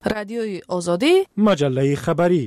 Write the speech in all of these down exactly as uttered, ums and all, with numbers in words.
رادیوی آزادی، مجله خبری.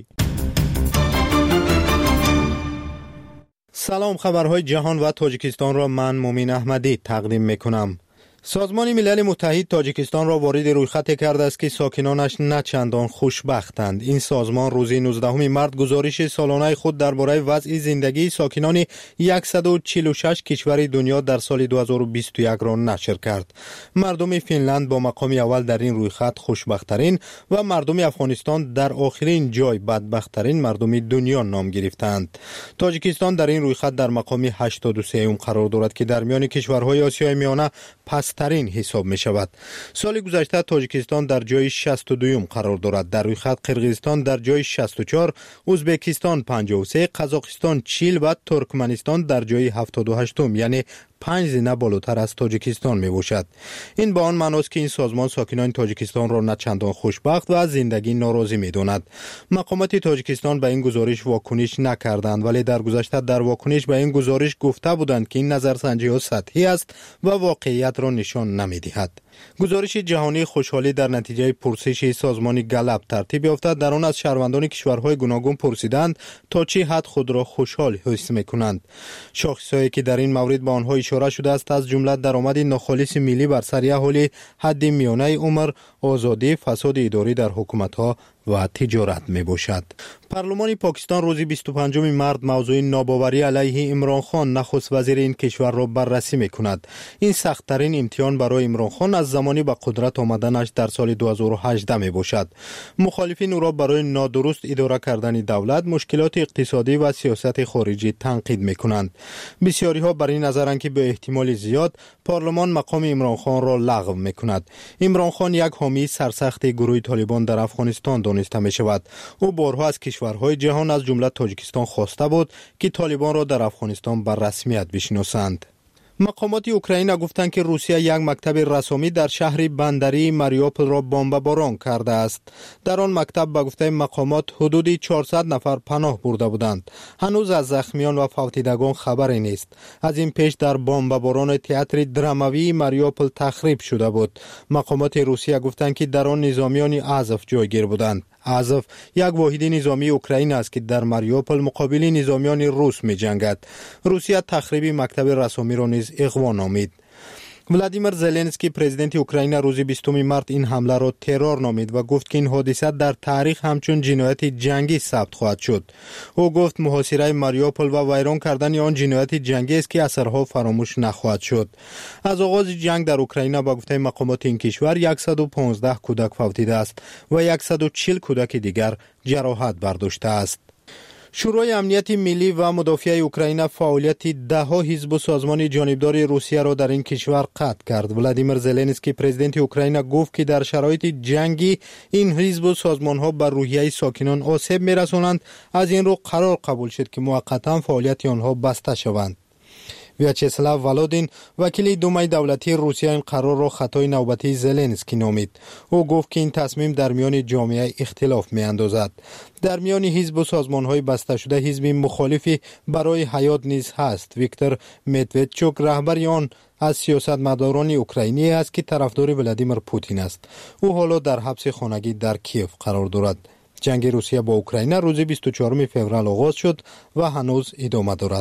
سلام، خبرهای جهان و تاجیکستان را من مومین احمدی تقدیم میکنم. سازمان ملل متحد تاجیکستان را وارد رویخطی کرده است که ساکنانش نه چندان خوشبختند. این سازمان روز نوزدهم مارس گزارش سالانه خود درباره وضع زندگی ساکنان صد و چهل و شش کشور دنیا در سال دو هزار و بیست و یک را نشر کرد. مردم فنلند با مقام اول در این رویخط خوشبخت‌ترین و مردم افغانستان در آخرین جای بدبخت‌ترین مردم دنیا نام گرفتند. تاجیکستان در این رویخط در مقام هشتاد و سه قرار دارد که در میان کشورهای آسیای میانه پسترین حساب می شود. سال گذشته تاجیکستان در جای شصت و دو قرار دارد. در رویخط قرقیزستان در جای شصت و چهار، ازبکستان پنجاه و سه، قزاقستان چهل و ترکمنستان در جای هفتاد و هشت، یعنی پنج زینه بالاتر از تاجیکستان می باشد. این با آن معناست که این سازمان ساکنان تاجیکستان را نه چندان خوشبخت و از زندگی ناراضی می داند. مقامات تاجیکستان به این گزارش واکنش نکردند، ولی در گذشته در واکنش به این گزارش گفته بودند که این نظرسنجی ها سطحی است و واقعیت را نشان نمی دهد. گزارش جهانی خوشحالی در نتیجه پرسش سازمان گلب ترتیب یافته. در آن از شهروندان کشورهای گوناگون پرسیدند تا چه حد خود را خوشحال حس می‌کنند. شاخصهایی که در این مورد به آنها اشاره شده است از جمله درآمد ناخالص ملی بر سر اهالی، حد میانه عمر، آزادی، فساد اداری در حکومت‌ها و تجارت می باشد. پارلمان پاکستان روز بیست و پنجم مارس موضوع ناباوری علیه عمران خان نخست وزیر این کشور را بررسی می کند. این سخت‌ترین امتحان برای عمران خان از زمانی به قدرت آمدنش در سال دو هزار و هجده می باشد. مخالفین او را برای نادرست اداره کردن دولت، مشکلات اقتصادی و سیاست خارجی تنقید می کنند. بسیاری ها بر این نظرند که به احتمال زیاد پارلمان مقام عمران خان را لغو می کند. عمران خان یک حامی سرسخت گروه طالبان در افغانستان دانسته می شود. او بارها از کشورهای جهان از جمله تاجیکستان خواسته بود که طالبان را در افغانستان بر رسمیت بشناسند. مقامات اوکراین گفتند که روسیه یک مکتب رسمی در شهر بندری ماریوپل را بمباران کرده است. در آن مکتب به گفته مقامات حدود چهارصد نفر پناه برده بودند. هنوز از زخمیان و فوتیدگان خبری نیست. از این پیش در بمباران تئاتر درامایی ماریوپل تخریب شده بود. مقامات روسیه گفتند که در آن نظامیان آزاف جایگیر بودند. آزاف یک واحد نظامی اوکراین است که در ماریوپل مقابل نظامیان روس می جنگد. روسیه تخریب مکتب رسمی را نیز اغوا نامید. ولادیمیر زلنسکی پرزیدنت اوکراین روز بیستم مارس این حمله را ترور نامید و گفت که این حادثه در تاریخ همچون جنایت جنگی ثبت خواهد شد. او گفت محاصره ماریوپل و ویران کردن آن جنایت جنگی است که اثرها فراموش نخواهد شد. از آغاز جنگ در اوکراین با گفته مقامات این کشور صد و پانزده کودک فوتیده است و صد و چهل کودک دیگر جراحت برداشته است. شورای امنیت ملی و مدافع اوکراین فعالیت ده ها حزب و سازمان جانبدار روسیه را در این کشور قطع کرد. ولادیمیر زلنسکی پرزیدنت اوکراین گفت که در شرایط جنگی این حزب و سازمان ها بر روحیه ساکنان آسیب می‌رسانند. از این رو قرار قبول شد که موقتا فعالیت آنها بسته شوند. ویاچسلاو ولادین وکیل دومای دولتی روسیه این قرار را خطای نوبتی زلنسکی نامید. او گفت که این تصمیم در میان جامعه اختلاف می اندازد. در میان حزب و سازمان های بسته شده حزب مخالفی برای حیات نیز هست. ویکتور مدودچوک رهبر آن از سیاستمداران اوکراینی است که طرفدار ولادیمیر پوتین است. او حالا در حبس خانگی در کیف قرار دارد. جنگ روسیه با اوکراین روز بیست و چهارم فوریه آغاز شد و هنوز ادامه دارد.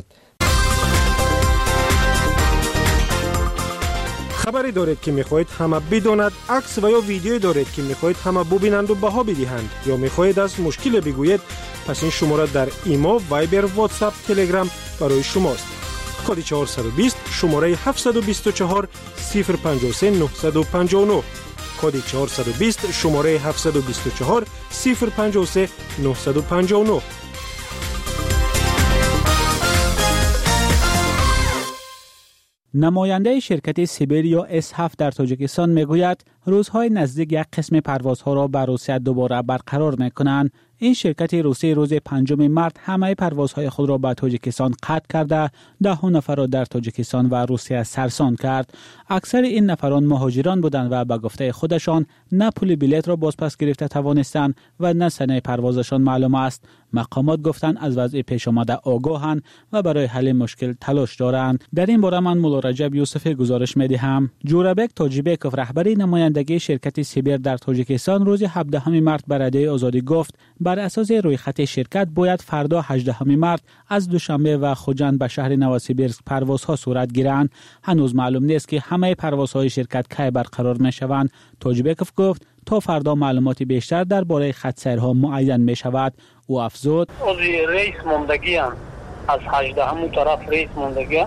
خبری دارید که میخواهید همه بداند، عکس و یا ویدیویی دارید که میخواهید همه ببینند و بها بدهند، یا میخواهید از مشکل بگویید، پس این شماره در ایما، وایبر، واتساپ، تلگرام برای شماست. کد چهارصد و بیست شماره هفتصد و بیست و چهار صفر پنجاه و سه نهصد و پنجاه و نه. کد چهارصد و بیست شماره هفتصد و بیست و چهار صفر پنجاه و سه نهصد و پنجاه و نه. نماینده شرکت سیبریا اس هفت در تاجیکستان میگوید روزهای نزدیک یک قسم پروازها را بر روسیه دوباره برقرار میکنند این شرکت روسی روز پنجم مارس همه پروازهای خود را به تاجیکستان قطع کرده، ده نفر را در تاجیکستان و روسیه سرسان کرد. اکثر این نفران مهاجران بودند و به گفته خودشان نه پول بلیط را بازپس گرفته توانستند و نه سنه پروازشان معلوم است. مقامات گفتند از وضع پیش آمده آگاهند و برای حل مشکل تلاش دارند. در این باره من مولا رجب یوسف گزارش می‌دهم. جورابک تاجیبکوف رهبری نمایندگی شرکت سیبر در تاجیکستان روز هفدهم مارس به رادیوی آزادی گفت بر اساس رویخط شرکت باید فردا هجدهم مارس از دوشنبه و خوجند به شهر نوسیبیرسک پروازها صورت گیرند. هنوز معلوم نیست که همه پروازهای شرکت کی برقرار می‌شوند. تاجیبکوف گفت تا فردا معلومات بیشتر درباره خط سیرها معین می شود. او افزود از رئیس موندگی هم از هجدهم طرف رئیس موندگی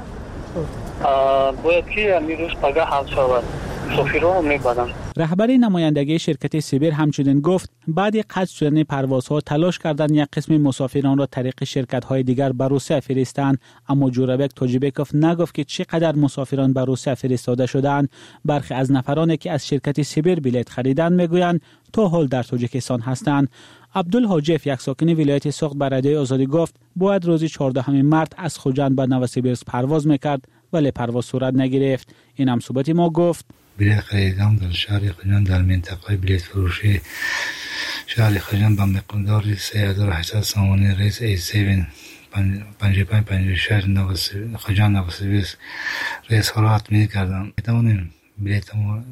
باید که امیروز پگاه حل شود. سفیران می بدن. رهبری نمایندگی شرکت سیبر همچنین گفت بعد قطع شدن پروازها تلاش کردند یک قسم مسافران را طریق شرکت‌های دیگر به روسیه فرستند، اما جورابک تاجیبکوف نگفت که چقدر مسافران به روسیه فرستاده شدند. برخی از نفرانی که از شرکت سیبر بلیط خریدند میگویند تا حال در تاجیکستان هستند. عبدالحاجف یک ساکن ولایت سوخت به رادیوی آزادی گفت باید روز چهاردهم مارس از خوجند به نوسیبیرسک پرواز میکرد ولی پرواز صورت نگرفت. این هم صحبت ما گفت بلیط خریدم در شهر خوجند در منطقه بلیط فروشی شهر خوجند به مقدار سه هزار و هشتصد سومانی رئیس ای هفت پنجاه و پنج پنجاه و شش خوجند نوسیبیرسک رئیس ها را حتمی کردم. میتوانیم بلیط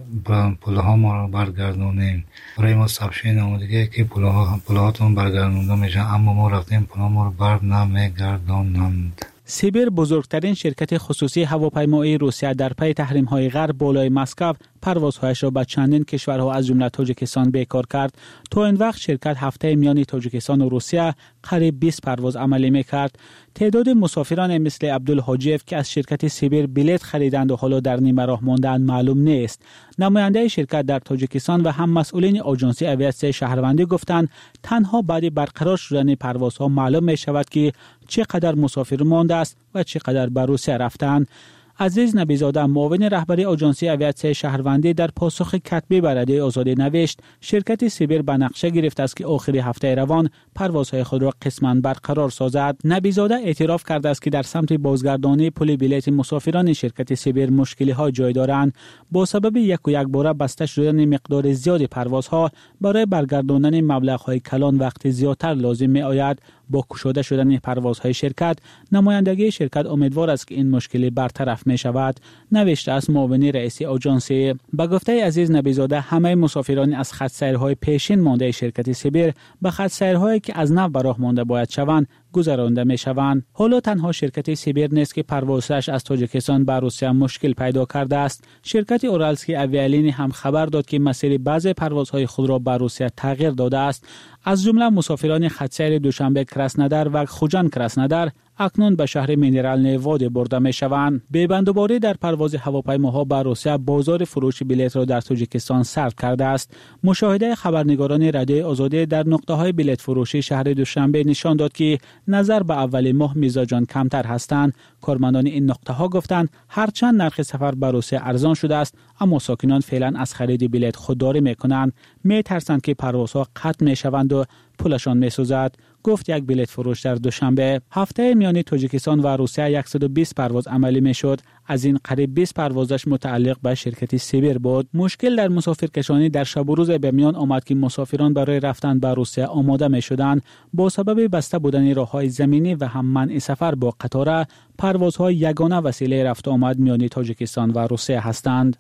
پوله ها ما را برگردونیم. برای ما سبشین آمدگی که پوله ها پوله هاتون برگردونده میشن، اما ما رفتیم پوله ما را بر نمیگردونند. سیبر بزرگترین شرکت خصوصی هواپیمایی روسیه در پی تحریم‌های غرب بالای مسکو پروازهایش را به چندین کشورها از جمله تاجیکستان بیکار کرد. تا این وقت شرکت هفته میان تاجیکستان و روسیه قریب بیست پرواز عملی میکرد. تعداد مسافران مثل عبدالحاجف که از شرکت سیبر بلیط خریدند و حالا در نیمه راه ماندند معلوم نیست. نماینده شرکت در تاجیکستان و هم مسئولین آژانس اویاسیون شهروندی گفتند تنها بعد برقرار شدن پروازها معلوم می شود که چقدر مسافر مانده است و چقدر به روسیه رفتند. عزیز نبیزاده معاون رهبری آژانس اویاسیون شهروندی در پاسخ کتبی به رادیوی آزادی نوشت شرکت سیبر به نقشه گرفته است که آخر هفته روان پروازهای خود را قسماً برقرار سازد. نبیزاده اعتراف کرده است که در سمت بازگردانی پول بلیط مسافران شرکت سیبر مشکلی ها جای دارند. با سبب یک و یک باره بسته شدن مقدار زیادی پروازها برای برگرداندن مبلغ های کلان وقت زیادتر لازم می آید. با گشوده شدن پروازهای شرکت نمایندگی شرکت امیدوار است که این مشکل برطرف می شود. نوشته است معاون رئیس آژانس. به گفته عزیز نبیزاده همه مسافران از خط سیرهای پیشین مانده شرکت سیبر به خط سیرهایی که از نو به راه مانده باید شوند گذرانده می شوند. حالا تنها شرکت سیبر نیست که پروازش از تاجیکستان به روسیه مشکل پیدا کرده است. شرکت اورالسکی اویالینی هم خبر داد که مسیر بعضی پروازهای خود را به روسیه تغییر داده است. از جمله مسافران خط سیر دوشنبه کراسنودار و خوجند کراسنودار اکنون به شهر مینرال نیواد برده می شوند. بیبندوباری در پرواز هواپیماها به روسیه بازار فروش بلیط را در تاجیکستان سرد کرده است. مشاهده خبرنگاران رادیوی آزادی در نقطه‌های بلیط فروشی شهر دوشنبه نشان داد که نظر به اول ماه میزاجان کمتر هستند. کارمندان این نقطه‌ها گفتند هرچند نرخ سفر به روسیه ارزان شده است، اما ساکنان فعلا از خرید بلیط خودداری میکنند. میترسند که پروازها قطع میشوند و پولشان میسوزد. گفت یک بلیط فروش در دوشنبه هفته میان تاجیکستان و روسیه صد و بیست پرواز عملی میشد. از این قریب بیست پروازش متعلق به شرکت سیبر بود. مشکل در مسافرکشانی در شب و روز به میان آمد که مسافران برای رفتن به روسیه آماده میشدند. با سبب بسته بودن راههای زمینی و هم منع سفر با قطار، پروازهای یگانه وسیله رفت و آمد میان تاجیکستان و روسیه هستند.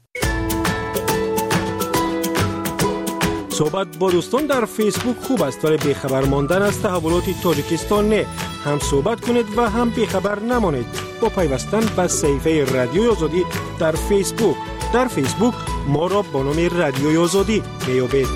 صحبت با دوستان در فیسبوک خوب است، ولی بیخبر ماندن از تحولات تاجیکستان نه. هم صحبت کنید و هم بیخبر نمانید با پیوستن به صفحه رادیوی آزادی در فیسبوک. در فیسبوک ما را با نام رادیوی آزادی میابید.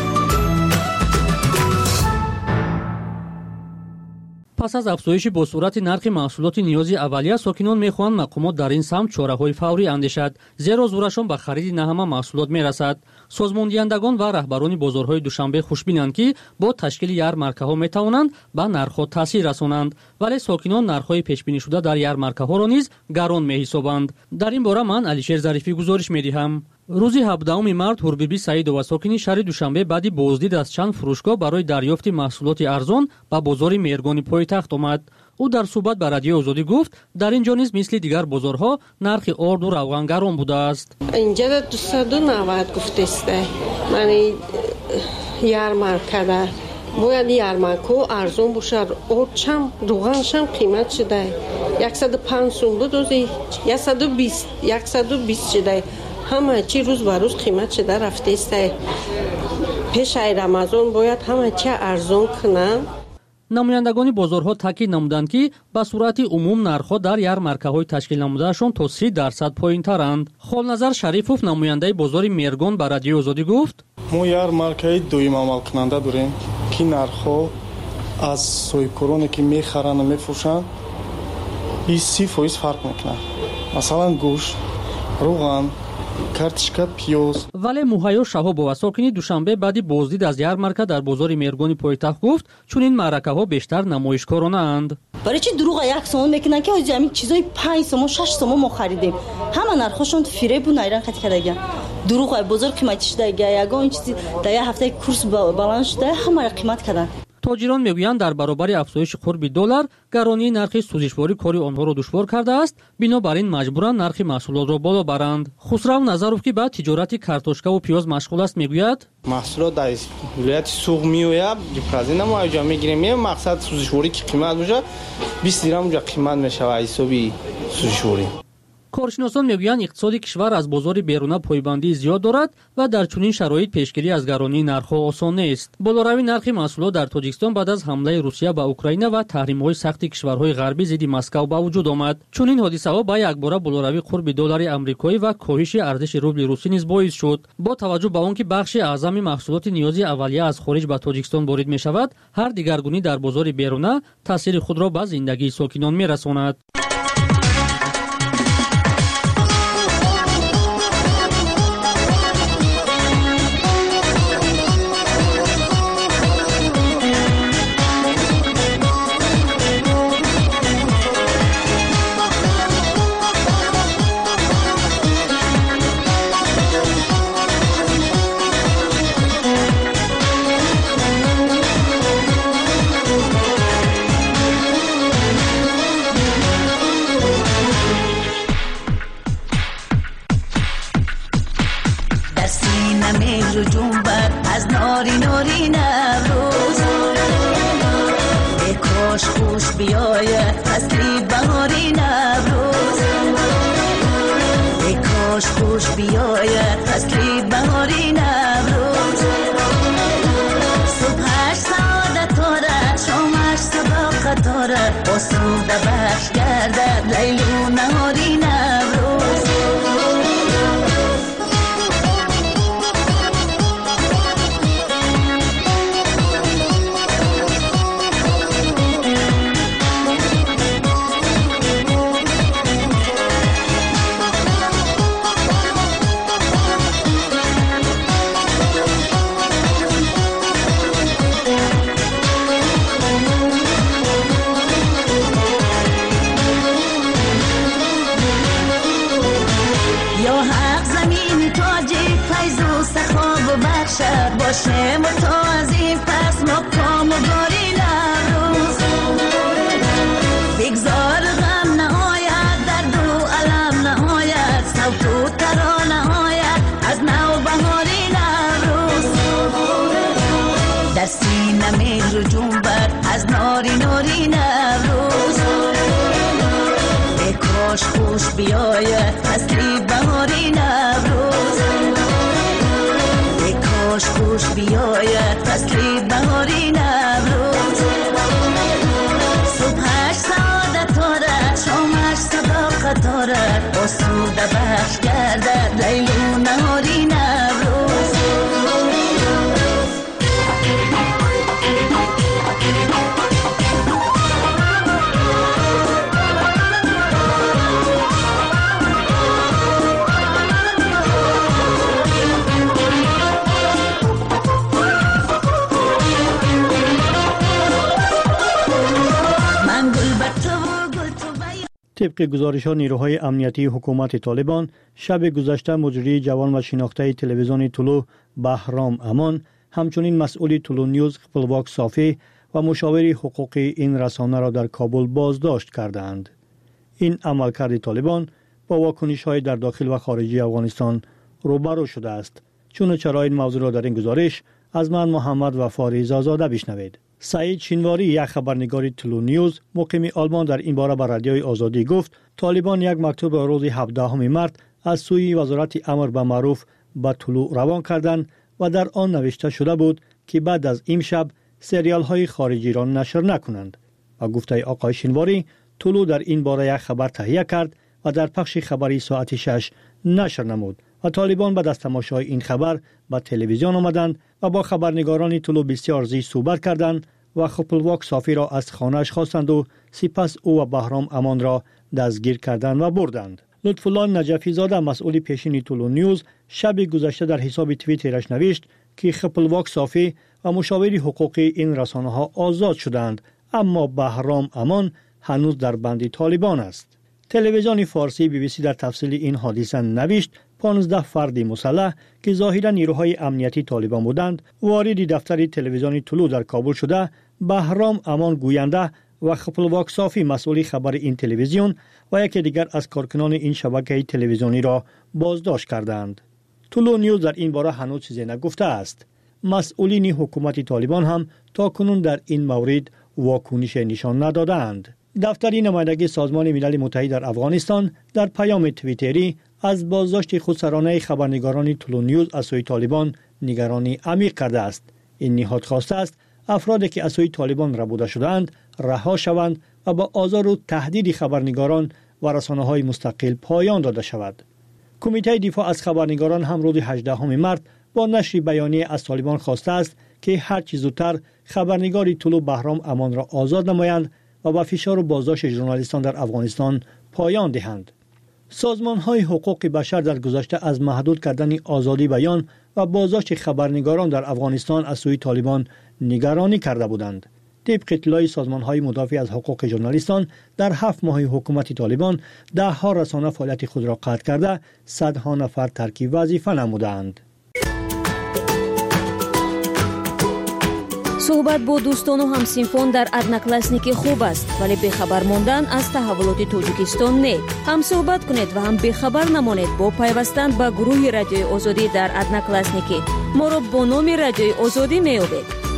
پس از افزایش با صورت نرخ محصولات نیازی اولیه، ساکنان میخواهند مقامات در این سمت چاره‌های فوری اندیشد، زیرا زورشان به خرید نه همه محصولات میرسد. созмондиҳандагон ва раҳбарони бозорҳои душанбе хушбинанд, ки бо ташкили ярмаркаҳо метавонанд ба нархҳо таъсир расонанд, вале сокинон нархҳои пешбинишуда дар ярмаркаҳоро низ гарон меҳисобанд. дар ин бора ман Алишер Зарифӣ гузориш медиҳам. рӯзи ҳабдуҳуми март ҳурбиби Саидова сокини шаҳри Душанбе баъди боздид аз чанд фурӯшгоҳ барои дарёфти маҳсулоти арзон ба бозори Мергони пойтахт омад. ӯ дар суҳбат ба Радиои Озодӣ гуфт, дар ин ҷо низ мисли дигар бозорҳо нархи орду равған гарон будааст. инҷа дусаду навад гуфтесте мани ярмаркада бояд ярмаркаҳо арзон бошад. орчам равғаншам қимат шудай яксаду панҷ сум будози яксаду бист шудай ҳама чи рӯз ба рӯз қимат шуда рафтестай. пешаи рамазон бояд ҳама чи арзон кунанд. намояндагони бозорҳо таъкид намуданд, ки ба сурати умум нархҳо дар ярмаркаҳои ташкил намудаашон то си дарсад поинтаранд. Холназар Шарифов, намояндаи бозори Мергон, ба Радиои Озодӣ гуфт: мо ярмаркаи дуюм амалкунанда дорем, ки нархҳо аз соҳибкороне ки мехаранду мефурӯшанд си фоиз фарқ мекунад. масалан гӯшт, руған, картишка, пиёз. вале Муҳайё Шаҳобова, сокини Душанбе, баъди боздид аз ярмарка дар бозори Мергони пойтахт гуфт, чунин маъракаҳо бештар намоишкоронаанд. барои чи дурӯға як сомон мекунанд, ки ҳози ҳамин чизои панҷ сомон шаш сомон мо харидем. ҳама нархҳошон фиребу найран қатӣ кардагиян. дурӯға бозор қиматӣ шудагия, ягон чизи дар як ҳафтаи курс баланд шуда, ҳамаро қимат карданд. тоҷирон мегӯянд, дар баробари афзоиши қурби доллар гаронии нархи сӯзишворӣ кори онҳоро душвор кардааст, бинобар ин маҷбуранд нархи маҳсулотро боло баранд. Хусрав Назаров, ки ба тиҷорати картошкаву пиёз машғул аст, мегӯяд: маҳсулот дар вилояти суғ меояд, ҷибказина мо аҷа мегирем, мақсад сӯзишворӣ ки қимат бошад бист дирам уҷа қимат мешавад ҳисоби сӯзишворӣ. коршиносон мегӯянд, иқтисоди кишвар аз бозори беруна пойбандии зиёд дорад ва дар чунин шароит пешгирӣ аз гаронии нархҳо осон нест. болоравии нархи маҳсулот дар Тоҷикистон баъд аз ҳамлаи Русия ба Украина ва таҳримҳои сахти кишварҳои ғарбӣ зидди Москав ба вуҷуд омад. чунин ҳодисаҳо ба якбора болоравии қурби доллари амрикоӣ ва коҳиши арзиши рубли русӣ низ боис шуд. бо таваҷҷӯҳ ба он ки бахши аъзами маҳсулоти ниёзи аввалия аз хориҷ ба Тоҷикистон ворид мешавад, ҳар дигаргунӣ дар бозори беруна таъсири худро ба зиндагии сокинон мерасонад. طبق گزارش ها نیروهای امنیتی حکومت طالبان شب گذشته مجری جوان و شناخته تلویزیون طلوع بهرام امان، همچنین مسئول طلوع نیوز خپلواک صافی و مشاور حقوقی این رسانه را در کابل بازداشت کردند. این عملکرد طالبان با واکنش های در داخل و خارجی افغانستان روبرو شده است. چون چرا این موضوع را در این گزارش از من محمد وفاری زازاده بشنوید. سعید شینواری، یک خبرنگار طلوع نیوز مقیم آلمان، در این باره به رادیوی آزادی گفت طالبان یک مکتوب را روز هفدهم مارس از سوی وزارت امر به معروف به طلوع روان کردند و در آن نوشته شده بود که بعد از امشب سریال های خارجی را نشر نکنند. و گفته آقای شینواری، طلوع در این باره یک خبر تهیه کرد و در پخش خبری ساعت شش نشر نمود و طالبان بعد از تماشای این خبر به تلویزیون آمدند و با خبرنگاران طلوع بسیار زیاد صحبت کردند و خپلواک صافی را از خانه‌اش خواستند و سپس او و بهرام امان را دستگیر کردند و بردند. لطفالله نجفی زاده، مسئول پیشین طلوع نیوز، شب گذشته در حساب توییترش نوشت که خپلواک صافی و مشاور حقوقی این رسانه ها آزاد شدند، اما بهرام امان هنوز در بند طالبان است. تلویزیون فارسی بی بی سی در تفصیل این حادثه نوشت پانزده فرد مسلح که ظاهرا نیروهای امنیتی طالبان بودند وارد دفتر تلویزیون طلوع در کابل شده، بهرام امان گوینده و خپلواک صافی مسئول خبر این تلویزیون و یکی دیگر از کارکنان این شبکه تلویزیونی را بازداشت کردند. طلوع نیوز در این باره هنوز چیزی نگفته است. مسئولین حکومت طالبان هم تا کنون در این مورد واکنش نشان ندادند. دفتر نمایندگی سازمان ملل متحد در افغانستان در پیام توییتری از بازداشت خودسرانه خبرنگاران طلوع نیوز از سوی طالبان نگرانی عمیق کرده است. این نهاد خواسته است افرادی که از سوی طالبان ربوده شده‌اند رها شوند و با آزار و تهدید خبرنگاران و رسانه‌های مستقل پایان داده شود. کمیته دفاع از خبرنگاران هم روز هجدهم مارس با نشر بیانیه از طالبان خواسته است که هر چه زودتر خبرنگار طلوع بهرام امان را آزاد نمایند و با فشار و بازداشت ژورنالیستان در افغانستان پایان دهند. سازمان‌های حقوق بشر در گذشته از محدود کردن آزادی بیان و بازداشت خبرنگاران در افغانستان از سوی طالبان نگرانی کرده بودند. طبق اطلاع سازمان‌های مدافع از حقوق ژورنالیستان در هفت ماه حکومت طالبان ده ها رسانه فعالیت خود را قطع کرده، صدها نفر ترک وظیفه نمودند. صحبت با دوستان و همسینفون در ادناکلاسنیکی خوب است، ولی بخبر ماندن از تحولات تاجیکستان نه. هم صحبت کنید و هم بخبر نمانید با پیوستن به گروه رادیوی آزادی در ادناکلاسنیکی. ما را با نام رادیوی آزادی می‌یابید.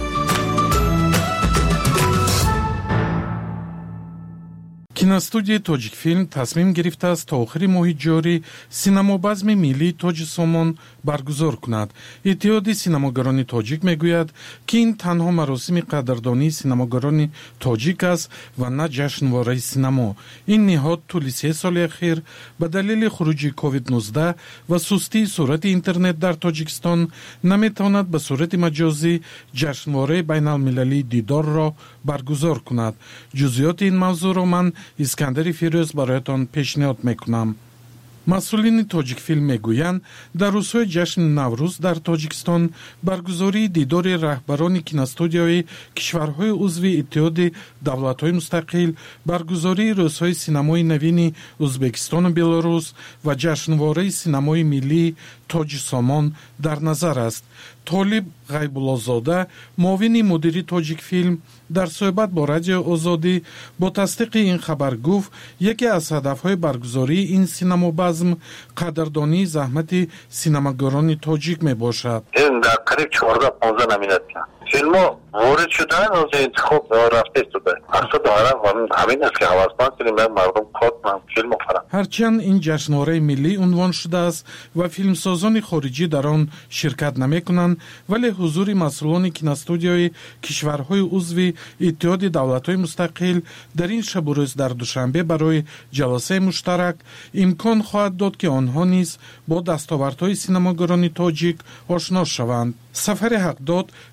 киностудияи тоҷикфилм тасмим гирифтааст то охири моҳи ҷорӣ синамобазми миллии тоҷи сомон баргузор кунад. иттиҳоди синамогарони тоҷик мегӯяд ки ин танҳо маросими қадрдонии синамогарони тоҷик аст ва на ҷашнвораи синамо. ин ниҳод тӯли се соли ахир ба далели хуруҷи ковид нуздаҳ ва сустии сурати интернет дар тоҷикистон наметавонад ба сурати маҷозӣ ҷашнвораи байналмилалии дидорро баргузор кунад. ҷузъиёти ин мавзӯъро ман искандари фирӯз бароятон пешниҳод мекунам. масъулини тоҷикфилм мегӯянд дар рӯзҳои ҷашни наврӯз дар тоҷикистон баргузории дидори раҳбарони киностудияҳои кишварҳои узви иттиҳоди давлатҳои мустақил, баргузории рӯзҳои синамои навини ӯзбекистону белорус ва ҷашнвораи синамои миллии тоҷи сомон дар назар аст. толиб ғайбуллозода, муовини мудири тоҷикфилм, дар суҳбат бо радиои озодӣ бо тасдиқи ин хабар гуфт яке аз ҳадафҳои баргузории ин синамобазм қадрдонии заҳмати синамогарони тоҷик мебошад. ин дар қариб чорда понзда номинатсия филмҳо ворид шудаанд, оз интихоб рафта истода. мақсад дорам ҳамин аст ки ҳавасманд шудем мардум кор кунанд, филм офаранд. ҳарчанд ин ҷашнвораи миллӣ унвон шудааст ва филмсозони хориҷӣ дар он ширкат намекунанд, вале ҳузури масъулони киностудияҳои кишварҳои узви иттиҳоди давлатҳои мустақил дар ин шабу рӯз дар душанбе барои ҷаласаи муштарак имкон хоҳад дод ки онҳо низ бо дастовардҳои синамогарони тоҷик ошно шаванд. сафари ҳақдод раиси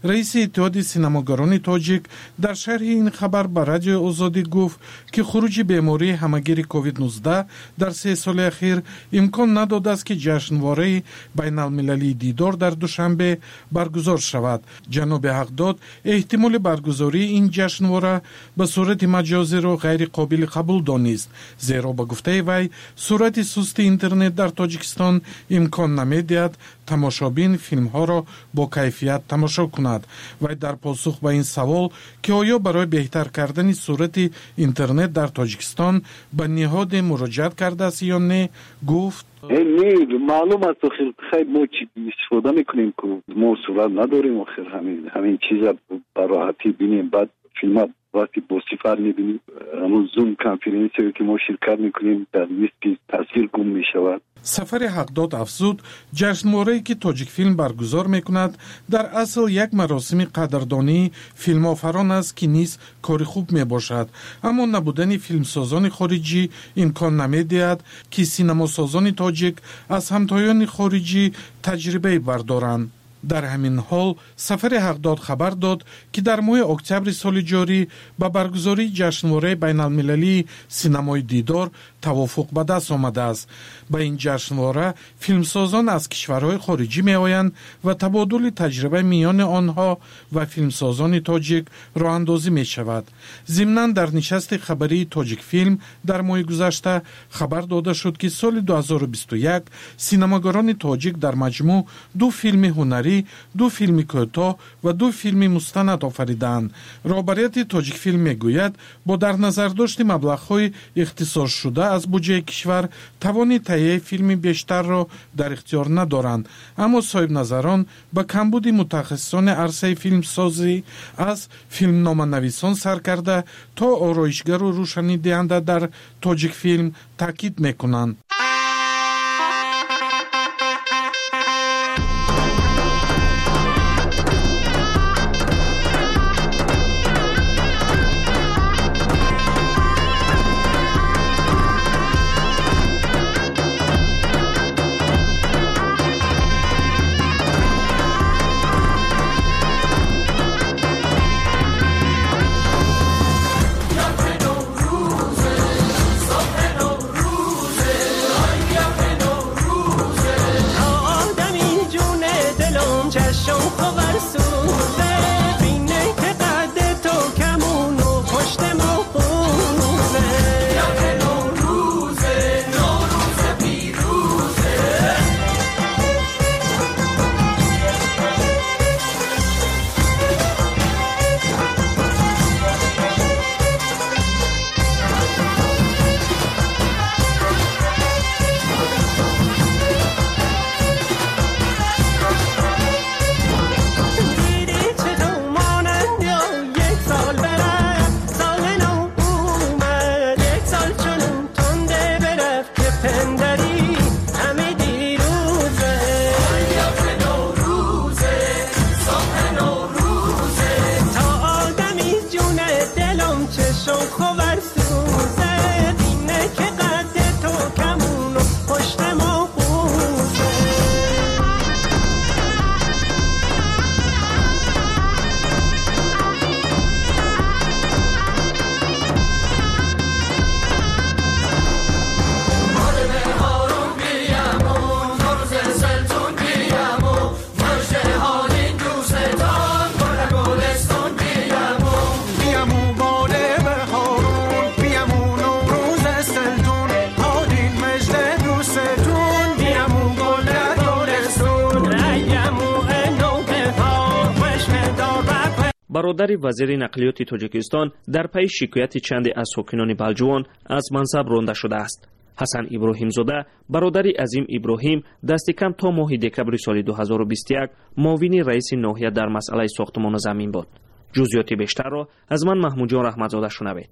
اتحاد سینماگران تاجیک در شرح این خبر به رادیو آزادی گفت که خروج بیماری همگیر کووید نوزده در سه سال اخیر امکان نداده است که جشنواره بین المللی دیدار در دوشنبه برگزار شود. جناب حقداد احتمال برگزاری این جشنواره به صورت مجازی را غیر قابل قبول دانست، زیرا به گفته وی سرعت سست اینترنت در تاجیکستان امکان نمی‌دهد تماشابین فیلم ها را با کیفیت تماشا کند. و در پاسخ به این سوال که آیا برای بهتر کردن سرعت اینترنت در تاجیکستان به نهاد مراجعت کرده است یا نه گفت نه معلوم است خیلی خیلی ما چی استفاده میکنیم که ما سرعت نداریم آخر همین همین چیزا به راحتی بینیم. بعد فیلم ها وقتی با صفر میبینیم همون زوم کانفرنسی که ما شرکت میکنیم در لیست تصویر گم میشود. سفر حقداد افزود جشنواره‌ای که تاجیک فیلم برگزار میکند در اصل یک مراسم قدردانی فیلم آفران است که نیز کار خوب میباشد، اما نبودن فیلمسازان خارجی امکان نمیدهد که سینماسازان تاجیک از همتایان خارجی تجربه بردارند. در همین حال سفر حقداد خبر داد که در ماه اکتبر سال جاری با برگزاری جشنواره بین المللی سینمای دیدار توافق به دست آمده است. با این جشنواره فیلمسازان از کشورهای خارجی می آیند و تبادل تجربه میان آنها و فیلمسازان تاجیک راه اندازی می شود. ضمناً در نشست خبری تاجیک فیلم در ماه گذشته خبر داده شد که سال دو هزار و بیست و یک سینماگران تاجیک در مجموع دو فیلم هنری، دو فیلم کوتاه و دو فیلم مستند آفریدند. رهبریت تاجیک فیلم میگوید با در نظر داشت مبلغ‌های اختصاص شده از بودجه کشور توان تهیه فیلم بیشتر را در اختیار ندارند، اما صاحب نظران با کمبود متخصصان عرصه فیلم سازی از فیلم نامه نویسان سر کرده تا آرایشگر و روشنی دهنده در تاجیک فیلم تاکید میکنند. برادر وزیر نقلیات تاجیکستان در پی شکایت چند از ساکنان بلجوان از منصب رانده شده است. حسن ابراهیم زاده برادر عظیم ابراهیم دست کم تا ماه دکبر سال دو هزار و بیست و یک معاون رئیس ناحیه در مسئله ساختمان زمین بود. جزئیات بیشتر را از من محمود جان رحمتزاده شنوید.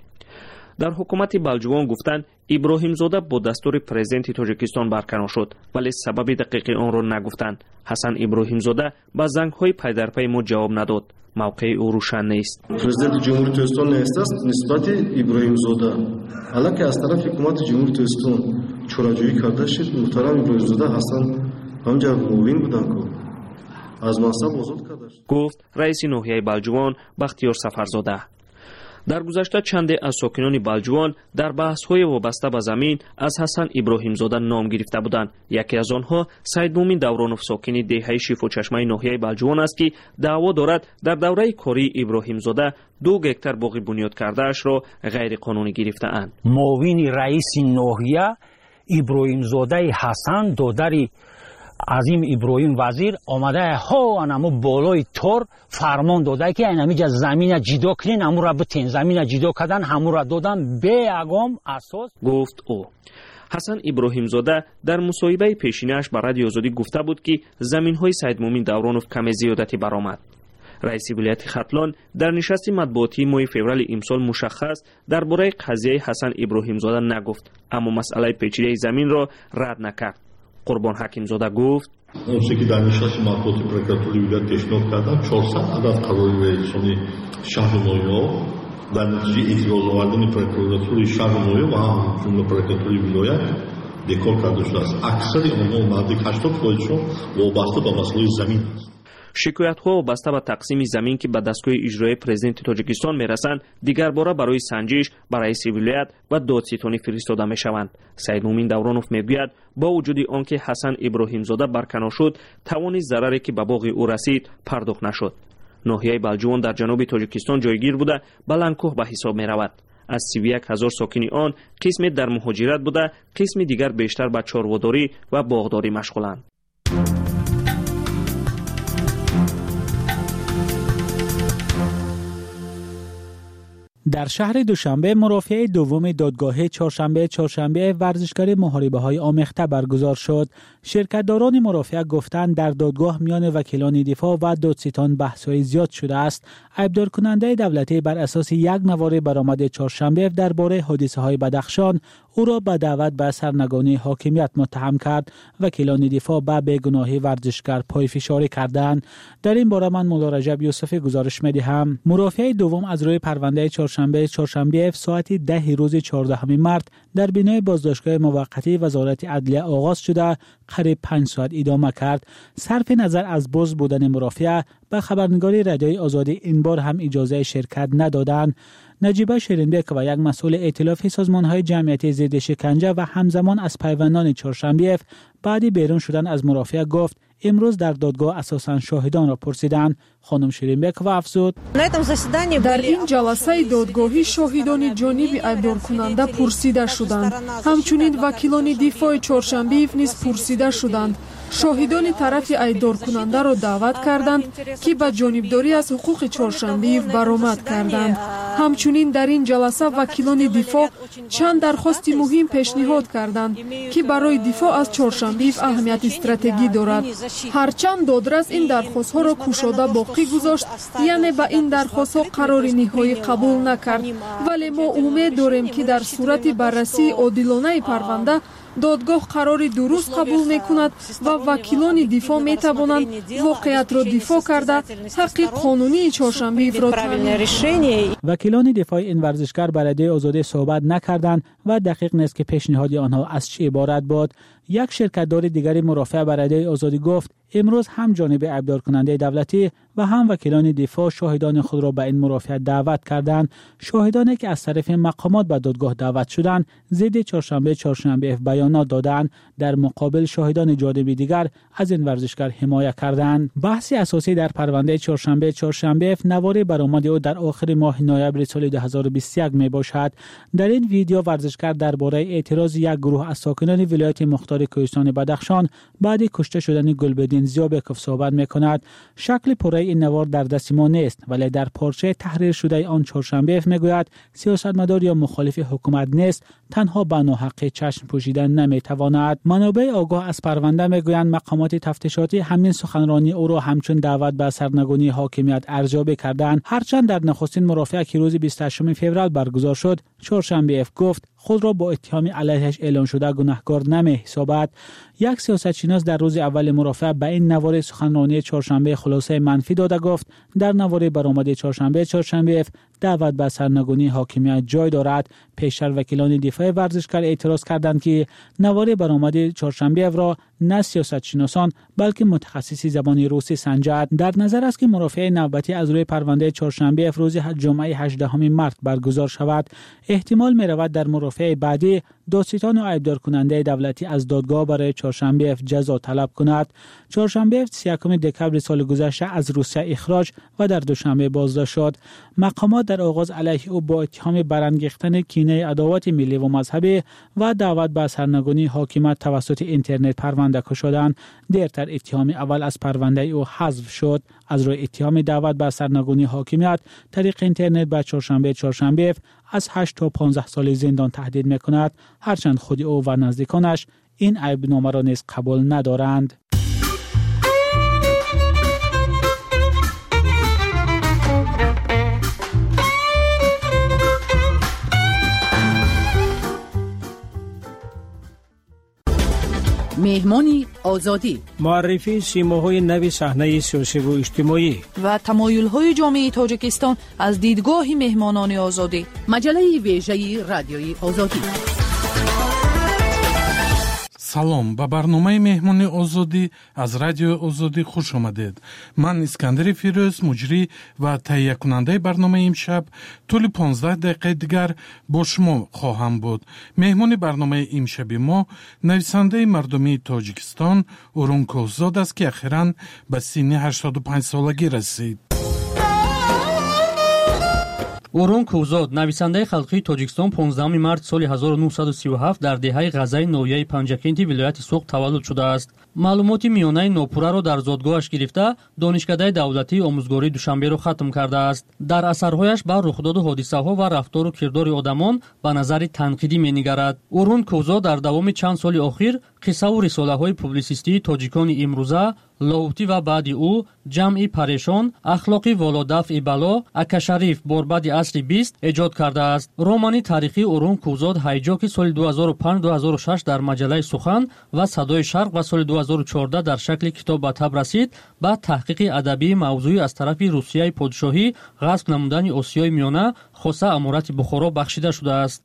در حکومت بلجوان گفتند ابراهیم زاده با دستور پرزیدنت تاجیکستان برکنار شد، ولی سبب دقیق آن را نگفتند. حسن ابراهیم زاده با زنگ‌های پی در پی ما جواب نداد. موقع او روشن نیست. پرزیدنت جمهوری تاجیکستان نیست است نسبت ابراهیم زاده. حالا که از طرف حکومت جمهوری تاجیکستان چاره‌جویی کرده شد، محترم ابراهیم زاده حسن همجا معاون بودند که аз мансаб озод кардааст, гуфт раиси ноҳияи Балҷувон Бахтиёр Сафарзода. дар гузашта чанде аз сокинони Балҷувон дар баҳсҳои вобаста ба замин аз Ҳасан Иброҳимзода ном гирифта буданд. яке аз онҳо Саидмумин Давронов, сокини деҳаи Шифочашмаи ноҳияи Балҷувон аст, ки даъво дорад дар давраи кории Иброҳимзода ду гектар боғи бунёдкардаашро ғайриқонунӣ гирифтаанд. муовини раиси ноҳия Иброҳимзодаи Ҳасан, додари Азим Иброҳим вазир омада ҳо анамо болои тор фармон дода ки айнамиҷа замина ҷидо кунин, ҳамура битин, замина ҷидо кардан ҳамура додан бе ягон асос, гуфт ӯ. Ҳасан Иброҳимзода дар мусоҳибаи пешинааш ба Радиои Озодӣ гуфта буд, ки заминҳои Саидмумин Давронов каме зиёдатӣ баромад. раиси вилояти Хатлон дар нишасти матбуотии моҳи феврали имсол мушаххас дар бораи қазияи Ҳасан Иброҳимзода нагуфт, аммо масъалаи печидаи заминро рад накард. Қурбон Ҳакимзода гуфт: онче ки дар нишасти матбуоти прокуратураи вилоят пешниҳод карданд, чорсад адад қарори раисони шаҳри Ноёб дар натиҷаи эътирозовардани прокуратураи шаҳри Ноёб ва ҳамчунин прокуратураи вилоят бекор карда шудааст. аксари онҳо наздик ҳаштод фоизшон вобаста ба масъалаи замин аст. шикоятҳо вобаста ба тақсими замин ки ба дастгоҳи иҷроии президенти Тоҷикистон мерасанд, дигар бора барои санҷиш ба раиси вилоят ва додситонӣ фиристода мешаванд. Саидмумин Давронов мегӯяд, бо вуҷуди он ки Ҳасан Иброҳимзода барканор шуд, тавони зараре ки ба боғи ӯ расид пардохт нашуд. ноҳияи Балҷувон дар ҷануби Тоҷикистон ҷойгир буда баландкӯҳ ба ҳисоб меравад. аз сиву як ҳазор сокини он қисме дар муҳоҷират буда, қисми дигар бештар ба чорводорӣ ва боғдорӣ машғуланд. در شهر دوشنبه مرافعه دوم دادگاه چهارشنبه چهارشنبه ورزشکاری محاربه‌های آمیخته برگزار شد. شرکت‌داران مرافعه گفتند در دادگاه میان وکیلان دفاع و دادستان بحث‌های زیاد شده است. عیبدار کننده دولتی بر اساس یک نوار برآمد چهارشنبه درباره حادثه‌های بدخشان او را به دعوت به سرنگونی حاکمیت متهم کرد. وکیلان دفاع به بیگناهی ورزشکار پای فشاری کردند. در این باره من مولا رجب یوسفی گزارش می‌دهم. مرافعه دوم از روی پرونده چهارشنبه چهارشنبه ساعت ده روز چهاردهم مارس در بینای بازداشتگاه موقتی وزارت عدلیه آغاز شده قریب پنج ساعت ادامه کرد. صرف نظر از باز بودن مرافعه به خبرنگاری رادیوی آزادی این بار هم اجازه شرکت ندادند. نجیبه شیرینبک و یک مسئول ائتلاف سازمان‌های جمعیتی ضد شکنجه و همزمان از پیوندان چهارشنبه بعدی بیرون شدن از مرافعه گفت امروز در دادگاه اساساً شاهدان را پرسیدند. خانم شیرینبک و افزود: در این جلسه دادگاهی شاهدان جانب ایبدار کننده پرسیده شدند. همچنین وکیلان دفاع چهارشنبه نیز پرسیده شدند. شاهدان طرف ایبدار کننده را دعوت کردند که به جانبداری از حقوق چهارشنبه برآمد کردند. همچنین در این جلسه وکیلان دفاع چند درخواست مهم پیشنهاد کردند که برای دفاع از چهارشنبه اهمیت استراتژی دارد. هرچند دادرس این درخواست‌ها را کشاده باقی گذاشت، یعنی به این درخواست‌ها قرار نهایی قبول نکرد، ولی ما امید داریم که در صورت بررسی عادلانه پرونده دادگاه قرار درست قبول میکند و وکیلان دفاع میتوانند واقعیت را دفاع کرده حق قانونی چهارشنبه را تامین کنند. وکیلان دفاع این ورزشکار بر رادیوی آزادی صحبت نکردند و دقیق نیست که پیشنهاد آنها از چه عبارت بود. یک شرکت‌دار دیگری مرافع بر رادیوی آزادی گفت امروز هم جانب ایبدار کننده دولتی و هم وکیلان دفاع شاهدان خود را به این مرافعه دعوت کردند. شاهدانی که از طرف مقامات به دادگاه دعوت شدند ضد چهارشنبه چهارشنبه بیانات دادند. در مقابل شاهدان جانب دیگر از این ورزشکار حمایت کردند. بحث اساسی در پرونده چهارشنبه چهارشنبه نوار برآمد او در آخر ماه نوامبر سال دو هزار و بیست و یک می باشد. در این ویدیو ورزشکار درباره اعتراض یک گروه از ساکنان ولایت مختار کوهستان بدخشان بعد کشته شدن گلبدین زیابکوف صحبت می‌کند. شکل پره این نوار در دست ما نیست، ولی در پارچه تحریر شده آن چهارشنبه میگوید سیاستمدار یا مخالف حکومت نیست، تنها به ناحقی چشم پوشیدن نمیتواند. منابع آگاه از پرونده میگویند مقامات تفتیشاتی همین سخنرانی او را همچون دعوت به سرنگونی حاکمیت ارزیابی کردند. هرچند در نخستین مرافعه که روز بیست و هشتم فوریه برگزار شد چهارشنبه اف گفت خود را با اتهام علیهش اعلام شده گناهکار نمی‌حسابد. یک سیاستشناس در روز اول مرافعه به این نوار سخنرانی چهارشنبه خلاصه منفی داده گفت در نوار برآمد چهارشنبه چهارشنبه اف دعوت به سرنگونی حاکمیت جای دارد. پیشتر وکیلان دفاع ورزشکار اعتراض کردند که نوار برآمد چهارشنبه اف را نه سیاستشناسان بلکه متخصصی زبان روسی سنجد. در نظر است که مرافعه نوبتی از روی پرونده چهارشنبه اف روز جمعه هجدهم مارس برگزار شود. احتمال می رود در مرافعه بعدی دادستان و عیبدار کننده دولتی از دادگاه برای چهارشنبه اف جزا طلب کند. چهارشنبه اف سی و یکم دکبر سال گذشته از روسیه اخراج و در دوشنبه بازداشت شد. مقامات در آغاز علیه او با اتهام برانگیختن کینه عداوت ملی و مذهبی و دعوت به سرنگونی حاکمیت توسط اینترنت پرونده شدند. دیرتر اتهام اول از پرونده او حذف شد. از روی اتهام دعوت به سرنگونی حاکمیت طریق اینترنت به چهارشنبه چهارشنبه اف از هشت تا پانزده سال زندان تهدید می‌کند، هرچند خود او و نزدیکانش این عیبنامه را نیز قبول ندارند. مهمانی آزادی، معرفی سیماهای نوی صحنه سیاسی و اجتماعی و تمایل‌های جامعه تاجیکستان از دیدگاه مهمانان آزادی. مجله ویژه رادیوی آزادی. салом ба барномаи меҳмони озодӣ аз радиои озодӣ хуш омадед. ман искандари фирӯз муҷрӣ ва таҳиякунандаи барномаи имшаб тӯли понздаҳ дақиқаи дигар бо шумо хоҳам буд. меҳмони барномаи имшаби мо нависандаи мардумии тоҷикистон урун кӯҳзод аст ки ахиран ба синни ҳаштоду панҷсолагӣ расид. урун кӯҳзод нависандаи халқии тоҷикистон понздаҳуми марти соли ҳазору нуҳсаду сию ҳафт дар деҳаи ғазаи ноҳияи панҷакенти вилояти суғ таваллуд шудааст. маълумоти миёнаи нопурраро дар зодгоҳаш гирифта донишкадаи давлатии омӯзгории душанберо хатм кардааст. дар асарҳояш ба рухдоду ҳодисаҳо ва рафтору кирдори одамон ба назари танқидӣ менигарад. урун кӯҳзод дар давоми чанд соли охир қиссаву рисолаҳои публисистии тоҷикони имрӯза, лоҳутӣ ва баъди ӯ, ҷамъи парешон, ахлоқи володафъи бало, акашариф борбади асри бист эҷод кардааст. романи таърихии урун кӯҳзод ҳайҷоки соли ду ҳазору панҷ ду ҳазору шаш дар маҷалаи сухан ва садои шарқ ва соли ду ҳазору чордаҳ дар шакли китоб ба таб расид. ба таҳқиқи адабии мавзӯӣ аз тарафи русияи подшоҳӣ ғасб намудани осиёи миёна хоса амурати бухоро бахшида шудааст.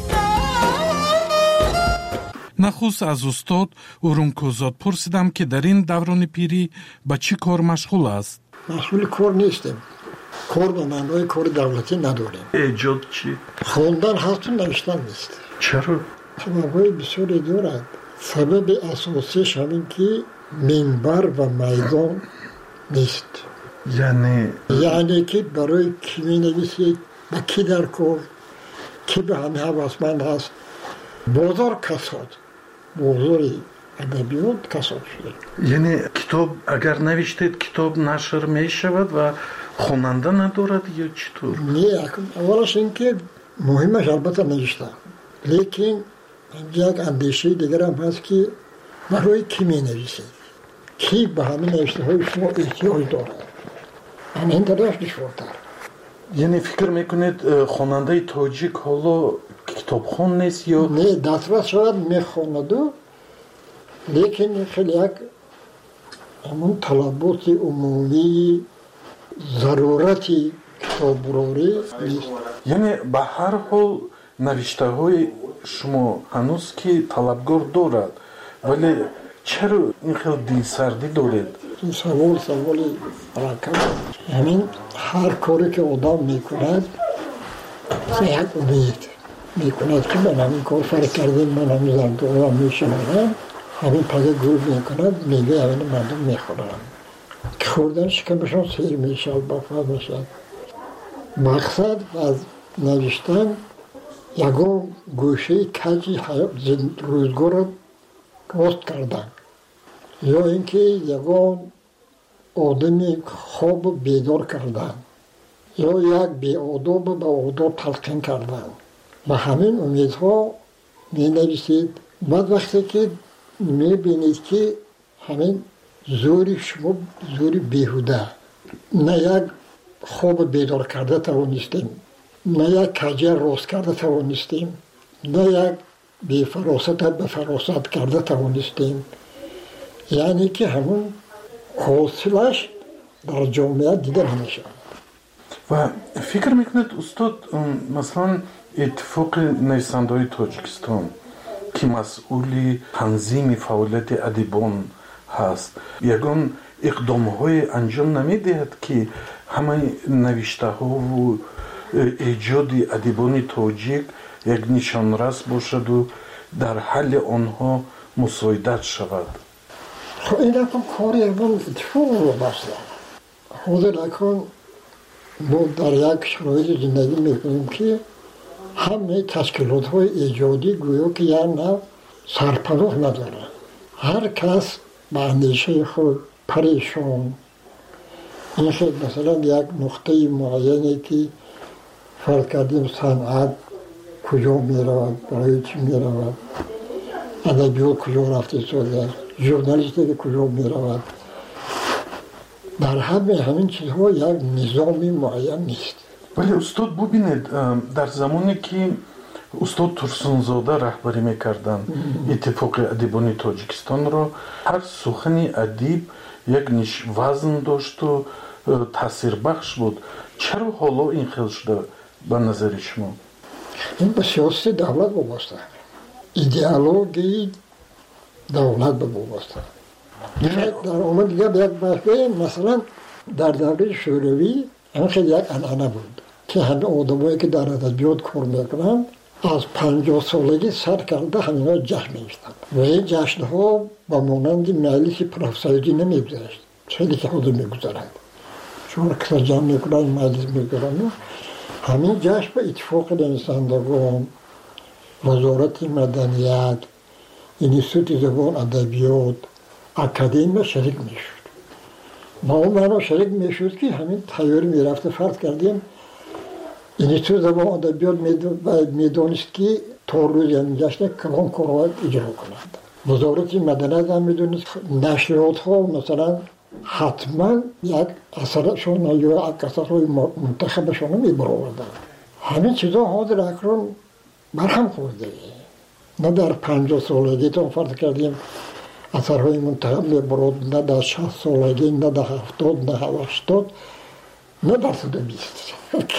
нахуст аз устод урун кӯҳзод пурсидам ки дар ин даврони пирӣ ба чӣ кор машғул аст. машғули кор нестем. кор ба маънои кори давлатӣ надорем. эҷод чӣ? хондан ҳасту навиштан нест. чаро? сабабҳои бисёре дорад. сабаби асосиш ҳамин ки минбар ва майдон нест. яъне яъне ки барои кӣ менависед, ба кӣ дар кор, кӣ ба ҳамин ҳавасманд ҳаст. бозор касод, бозори адабиёт касод шуда. яъне китоб агар навиштед китоб нашр мешавад ва хонанда надорад ё чӣ тур? не, аввалаш ин ки муҳимаш албатта навишта, лекин як андешаи дигарам ҳаст ки барои кӣ менависед, кӣ ба ҳамин навиштаҳои шумо эҳтиёҷ дорад. ҳамин дараш душвортар. яъне фикр мекунед хонандаи тоҷик ҳоло китобхон нест ё? не, дастрас шавад мехонаду, лекин хеле як ҳамон талаботи умумии зарурати китоброрӣ нест. яъне ба ҳар ҳол навиштаҳои шумо ҳанӯз ки талабгор дорад, вале чаро ин хел дилсардӣ доред? савол саволи ракам. ҳамин ҳар коре ки одам мекунад за як умед мекунад ки ман ҳамин кор фарқ кардем, ман ҳамин зардоам мешаварам, ҳамин пага гӯр мекунад, мегаи ҳамин мардум мехӯрам. ки хӯрдан шикамашон сер мешавад, бафа мешавад. мақсад аз навиштан ягон гӯшаи каҷи рӯзгорро рост кардан, ё ин ки ягон одами хобу бедор кардан, ё як беодобу ба одоб талқин кардан. ба ҳамин умедҳо менависед. баъд вақте ки мебинед ки ҳамин зӯри шумо зӯри беҳуда, на як хобу бедор карда тавонистем نه یک کجه راست کرده توانستیم، نه یک بی فراست به فراست کرده توانستیم. یعنی که همون حاصلش در جامعه دیده نمیشه. و فکر میکنید استاد مثلا اتفاق نویسنده‌های تاجیکستان که مسئول تنظیم فعالیت ادیبان هست، یگان اقدام‌های انجام نمیدهد که همه نوشته‌ها و ایجاد ادیبان تاجیک یک نشان‌رس باشد و در حل آنها مساعدت شود؟ خب این رقم کاری اول اتفاق رو بسته. حاضر اکن ما در یک شرایط زندگی میکنیم که همه تشکیلات های ایجادی گویا که یک نوع سرپناه نداره. هر کس به اندیشه خود پریشان. این خیلی مثلا یک نقطه معینی که فرض کردیم صنعت کجا می رود، برای چی می رود، ادبیات کجا رفته شده، ژورنالیستی کجا می رود. در همه همین چیزها یک نظامی معین نیست. ولی استاد ببینید در زمانی که استاد ترسونزاده رهبری میکردن اتفاق ادیبان تاجیکستان را، هر سخن ادیب یک نش وزن داشت و تاثیر بخش بود. چرا حالا این خیلی شده به نظر شما؟ این به سیاست دولت وابسته، ایدئولوژی دولت وابسته. در اومد دیگه یک بحثه مثلا در دوره شوروی این خیلی یک انعنه بود که همه آدمایی که در ادبیات کار میکنن از پنجاه سالگی سر کرده همینا جشن میگیرن و این جشن ها با مانند مجلس پروفسوری نمیگذشت، خیلی که خود میگذارند چون کسا جمع میکنن مجلس میگذارن. همین جشن به اتفاق نویسندگان، وزارت مدنیت، انستیتوت زبان ادبیات، اکادمی شریک میشد. ما اون معنا شریک میشد که همین تیاری میرفته. فرض کردیم انستیتوت زبان ادبیات میدونست که تا روز یعنی جشن کلام کارهای اجرا کنند. وزارت مدنیت هم میدونست نشریات ها مثلا حتما یک اثرشون یا یک اثرهای منتخبشون رو میبرآوردن. همین چیزا حاضر اکران برهم خورده. نه در پنجاه سالگی تا فرض کردیم اثرهای منتخب میبرد، نه در شصت سالگی، نه در هفتاد، نه هشتاد، نه در صد و بیست.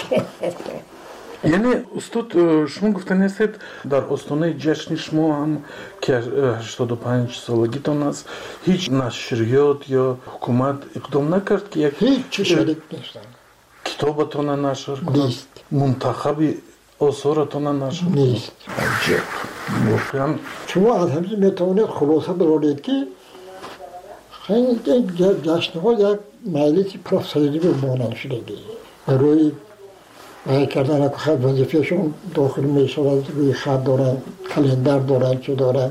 یعنی استاد شما گفتن هستید در آستانه جشن شما هم که هشتاد و پنج سالگیتان است هیچ نشریات یا حکومت اقدام نکرد که یک هیچ شریک نیستن، کتابتان نشر کنند، منتخب آثارتان نشر نیست. واقعا شما از همین میتوانید خلاصه برارید که خیلی جشن ها یک مجلس پروفسوری به مانند شدگی روی باید کردن که خط وظیفهشون داخل می شود، روی خط دارن، کلندر دارن، چه دارن،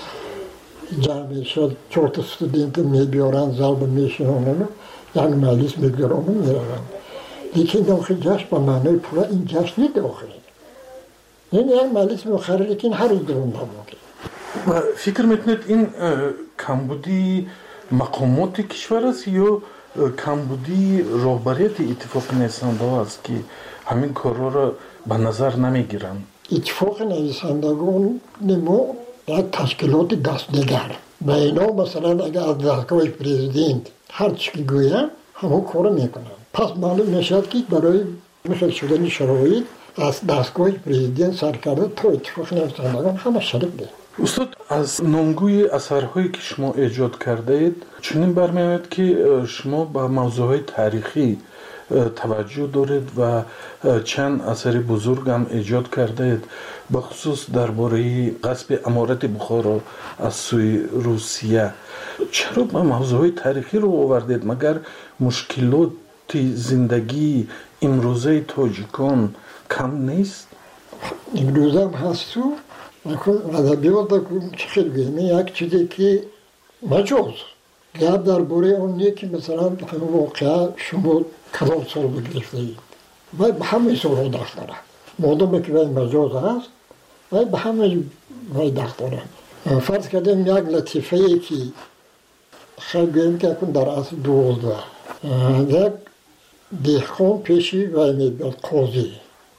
جمع می شد، چهار تا استودنت می بیارن، ضرب می شنونن، یک مجلس می گرانه می رون. لیکن داخل جشن با معنای پورا این جشن داخلی. یعنی یک مجلس مخرر لیکن هر روز درون نموده. و فکر میکنید این کمبودی مقامات کشور است یا کمبودی رهبریت اتفاق نویسنده است که همین کارا را به نظر نمیگیرن؟ اتفاق نویسندگان ما یک تشکیلات دستنگر به اینا مثلا اگر از دستگاه پرزیدنت هر چی که گویم همون کارو میکنن. پس معلوم میشد که برای مثل شدن شرایط از دستگاه پرزیدنت سر کرده تا اتفاق نویسندگان همه شریک بود. استاد از نامگوی اثرهایی که شما ایجاد کرده اید چنین برمی‌آید که شما به موضوعهای تاریخی توجه دارید و چند اثر بزرگ هم ایجاد کرده اید، به خصوص درباره غصب امارت بخارا از سوی روسیه. چرا به موضوعهای تاریخی رو آوردید؟ مگر مشکلات زندگی امروزه تاجیکان کم نیست؟ امروزه هم هست تو ادبیات چه خیلی بگیم یک چیزی که مجاز گرد در باره اونیه که مثلا همه واقعا شما کدام سال بگرفته اید و به همه سال ها دخل دارن مادام که باید مجاز هست و به همه باید دخل دارن. فرض کردیم یک لطیفه ای که خیلی بگیم که اکن در اصل دوازده یک دهخان پیشی و میبید قاضی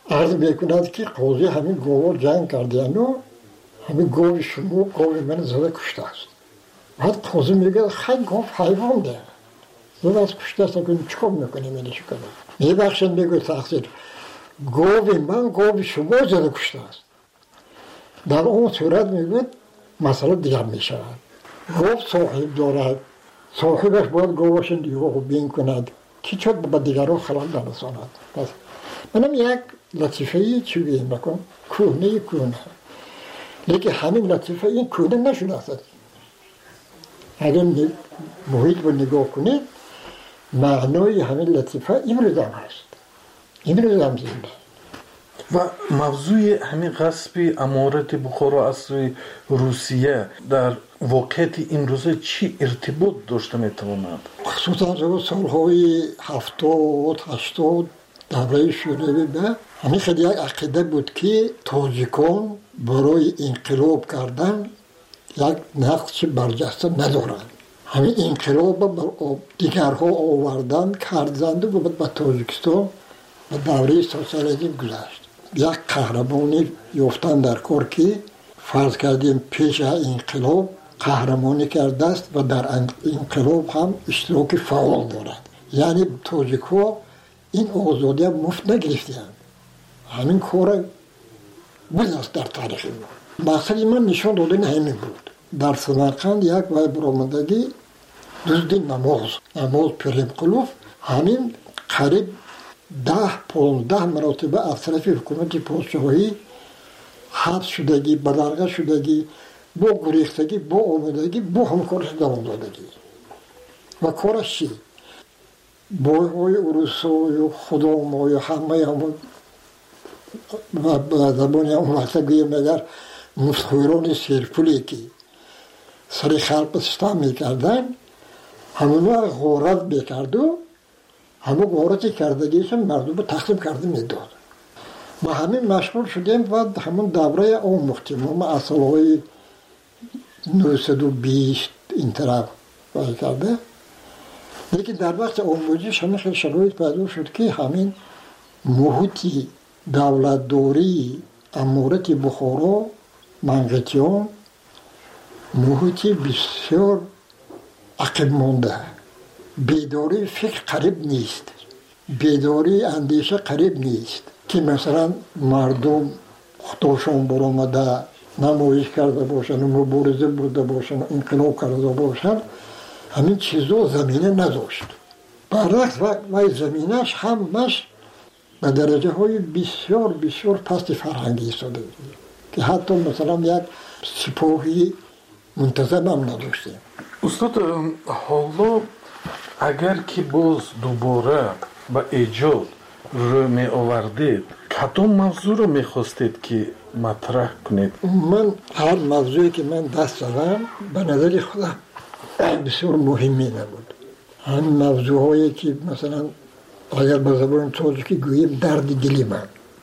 عرض میکند که قاضی همین گوار جنگ کردن و همین گوی شما گوی من زده کشته است. بعد قاضی میگه خیلی گوف حیوان ده زده از کشته است کنیم چکار میکنیم اینه چی کنیم میبخشن میگه تقصیر گوی من گوی شما زده کشته است. در اون صورت میگه مسئله دیگر میشود. گوف صاحب دارد صاحبش باید گوهش دیگه خوب بین کند که چود با دیگران خلال نرساند. منم یک لطیفه چی بیم بکن کونه کونه لیکن همین لطیفه این کونه نشده است. اگر محیط رو نگاه کنید معنای همین لطیفه امروز هم هست، امروز هم زنده. و موضوع همین غصب امارت بخارا از روسیه در واقعیت امروزه چی ارتباط داشته میتواند؟ خصوصا سالهای هفتاد هشتاد دوره شوروی به همین خیلی یک عقیده بود که تاجیکان برای انقلاب کردن یک نقش برجسته ندارند. همین انقلاب بر دیگرها آوردن کردند و بعد به تاجیکستان و دوره سوسیالیسم گذشت. یک قهرمانی یافتن در کار که فرض کردیم پیش انقلاب قهرمانی کرده است و در انقلاب هم اشتراک فعال دارد. یعنی تاجیک‌ها این آزادی هم مفت نگرفتند. همین کار بود است در تاریخ ما. مقصد من نشان دادن همین بود. در سمرقند یک وای برآمدگی دزدی نماز نماز پریم قلوف همین قریب ده پانزده مراتبه از طرف حکومت پادشاهی حبس شدگی، بدرگاه شدگی، با گریختگی، با آمدگی، با همکارش دوام دادگی. و کارش چی؟ بایهای اروسای و خدامای و همه همون و زبانی هم وقتا گویم اگر مفتخوران سیرپولی که سر خلق ستم میکردن همونو غارت میکرد و همون غارتی کردگیشون مردم تقسیم کرده میداد. ما همین مشغول شدیم و همون دوره آموختیم. ما از سالهای نهصد و بیست این طرف باید کرده. لیکن در وقت آموزش همین خیلی شرایط پیدا شد که همین محیطی دولتداری امارت بخارا منقطیان محیطی بسیار عقب مانده، بیداری فکر قریب نیست، بیداری اندیشه قریب نیست که مثلا مردم خودشون برآمده نمایش کرده باشن و مبارزه برده باشن انقلاب کرده باشن همین چیزا زمینه نداشت. برعکس و زمینش همش به درجه های بسیار بسیار پست فرهنگی ایستاده که حتی مثلا یک سپاهی منتظم هم نداشتیم. استاد حالا اگر که باز دوباره به ایجاد رو می آوردید کدام موضوع رو می خواستید که مطرح کنید؟ من هر موضوعی که من دست زدم به نظر خودم بسیار مهمی نبود. همین موضوع هایی که مثلا اگر به زبان تاجیکی گوییم درد دلی من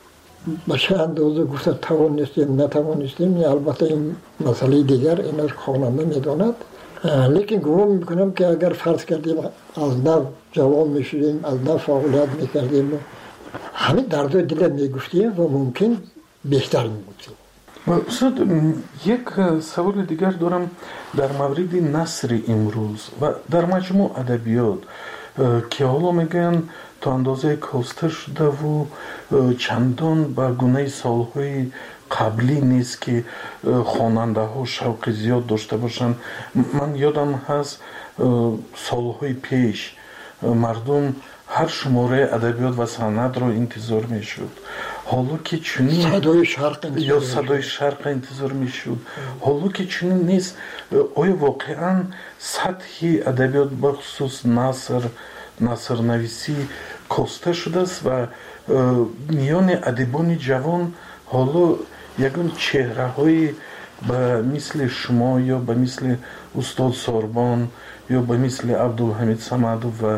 به چه اندازه گفتن توانستیم نتوانستیم البته این مسئله دیگر این از خواننده میداند. لیکن گمان میکنم که اگر فرض کردیم از نو جوان میشدیم از نو فعالیت میکردیم همین درد دل میگفتیم و ممکن بهتر میگفتیم. استاد یک سوال دیگر دارم در مورد نثر امروز و در مجموع ادبیات که حالا میگن تا اندازه کاسته شده و چندان بر گونه سالهای قبلی نیست که خواننده ها شوق زیاد داشته باشند. من یادم هست سالهای پیش مردم هر شماره ادبیات و سند رو انتظار میشد. حالا که چنین صدای شرق یا صدای شرق انتظار میشد، حالا که چنین نیست آیا واقعا سطح ادبیات بخصوص نثر نثر نویسی کاسته شده است و میان ادیبان جوان حالا یگان چهره های به مثل شما یا به مثل استاد ساربان یا به مثل عبدالحمید صمدو و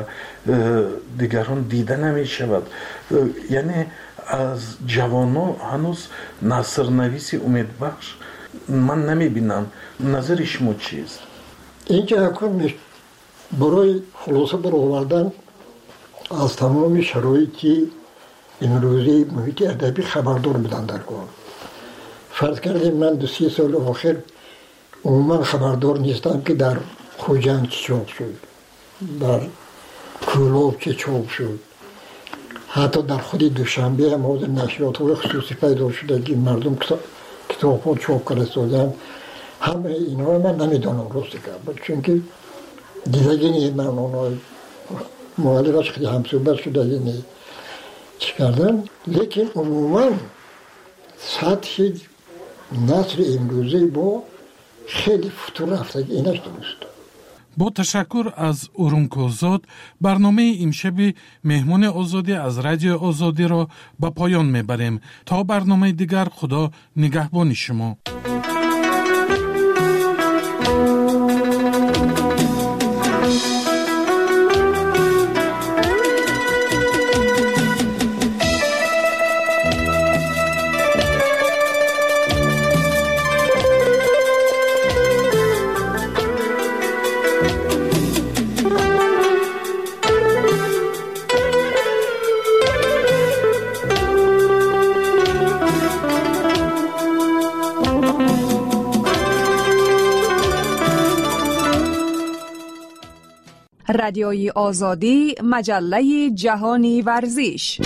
دیگران دیده نمی شود؟ یعنی از جوانان هنوز نثر نویسی امید بخش من نمی بینم. نظر شما چیست؟ اینجا اکنون برای خلاصه برآوردن از تمام شرایطی امروزی محیط ادبی خبردار بودن در کار. فرض کردیم من دو سی سال آخر عموما خبردار نیستم که در خوجند چه چاپ شد، در کولاب چه چاپ شد، حتی در خود دوشنبه هم از نشریات های خصوصی پیدا شده که مردم کتاب ها چاپ کرده سازن. همه اینا من نمیدانم راستی که چون که دیدگی نیه من اونای معلقش خیلی همصحبت شده نیه چی کردن. لیکن عموما سطح نصر امروزی با خیلی فتور رفته اینش درست. با تشکر از اورونکوزاد برنامه امشب مهمان آزادی از رادیو آزادی را به پایان میبریم. تا برنامه دیگر خدا نگهبان شما. رادیوی آزادی، مجله جهانی ورزش.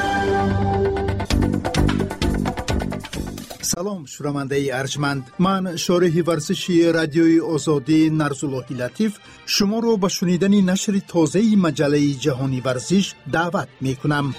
سلام شنونده ارجمند، من شارح ورزشی رادیوی آزادی نرزاللهی لطیف شما رو به شنیدن نشر تازه مجله جهانی ورزش دعوت می کنم.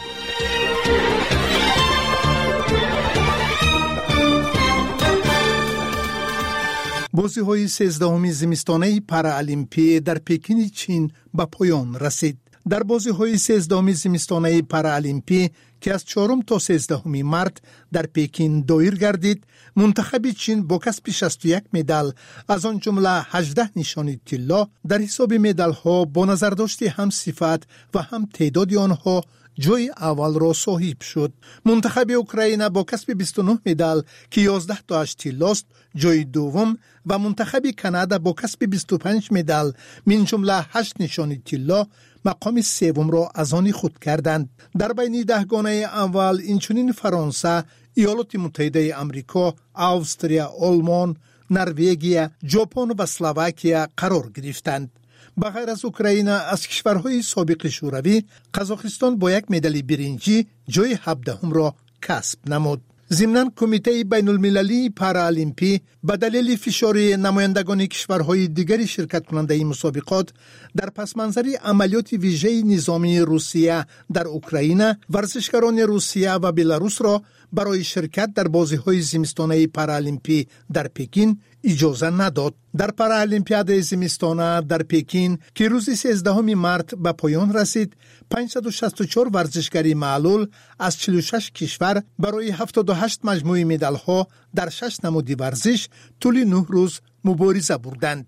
بازی های سیزدهمی زمستانه پارالیمپی در پکین چین به پایان رسید. در بازی های سیزدهمی زمستانه پارالیمپی که از چهارم تا سیزدهم مارس در پکین دایر گردید، منتخب چین با کسب شصت و یک مدال از آن جمله هجده نشانی طلا در حساب مدال ها با نظر داشت هم صفت و هم تعداد آنها جای اول را صاحب شد. منتخب اوکراین با کسب بیست و نه مدال که یازده تاش طلاست جای دوم و منتخب کانادا با کسب بیست و پنج مدال من جمله هشت نشانی طلا مقام سوم را از آن خود کردند. در بین دهگانه اول اینچنین فرانسه، ایالات متحده آمریکا، استرالیا، آلمان، نروژ، ژاپن و اسلواکیه قرار گرفتند. بغیر از اوکراین از کشورهای سابق شوروی، قزاقستان با یک مدال برنجی جای هفدهم را کسب نمود. ضمناً کمیته بین المللی پارالیمپی به دلیل فشار نمایندگان کشورهای دیگری شرکت کننده این مسابقات در پس منظر عملیات ویژه نظامی روسیه در اوکراین، ورزشکاران روسیه و بلاروس را برای شرکت در بازی‌های زمستانه پارالیمپی در پکین اجازه نداد. در پارالیمپیاد زمستانه در پکین که روز سیزدهم مارس به پایان رسید، پانصد و شصت و چهار ورزشکاری معلول از چهل و شش کشور برای هفتاد و هشت مجموعه مدال‌ها در شش نمود ورزش طول نه روز مبارزه بردند.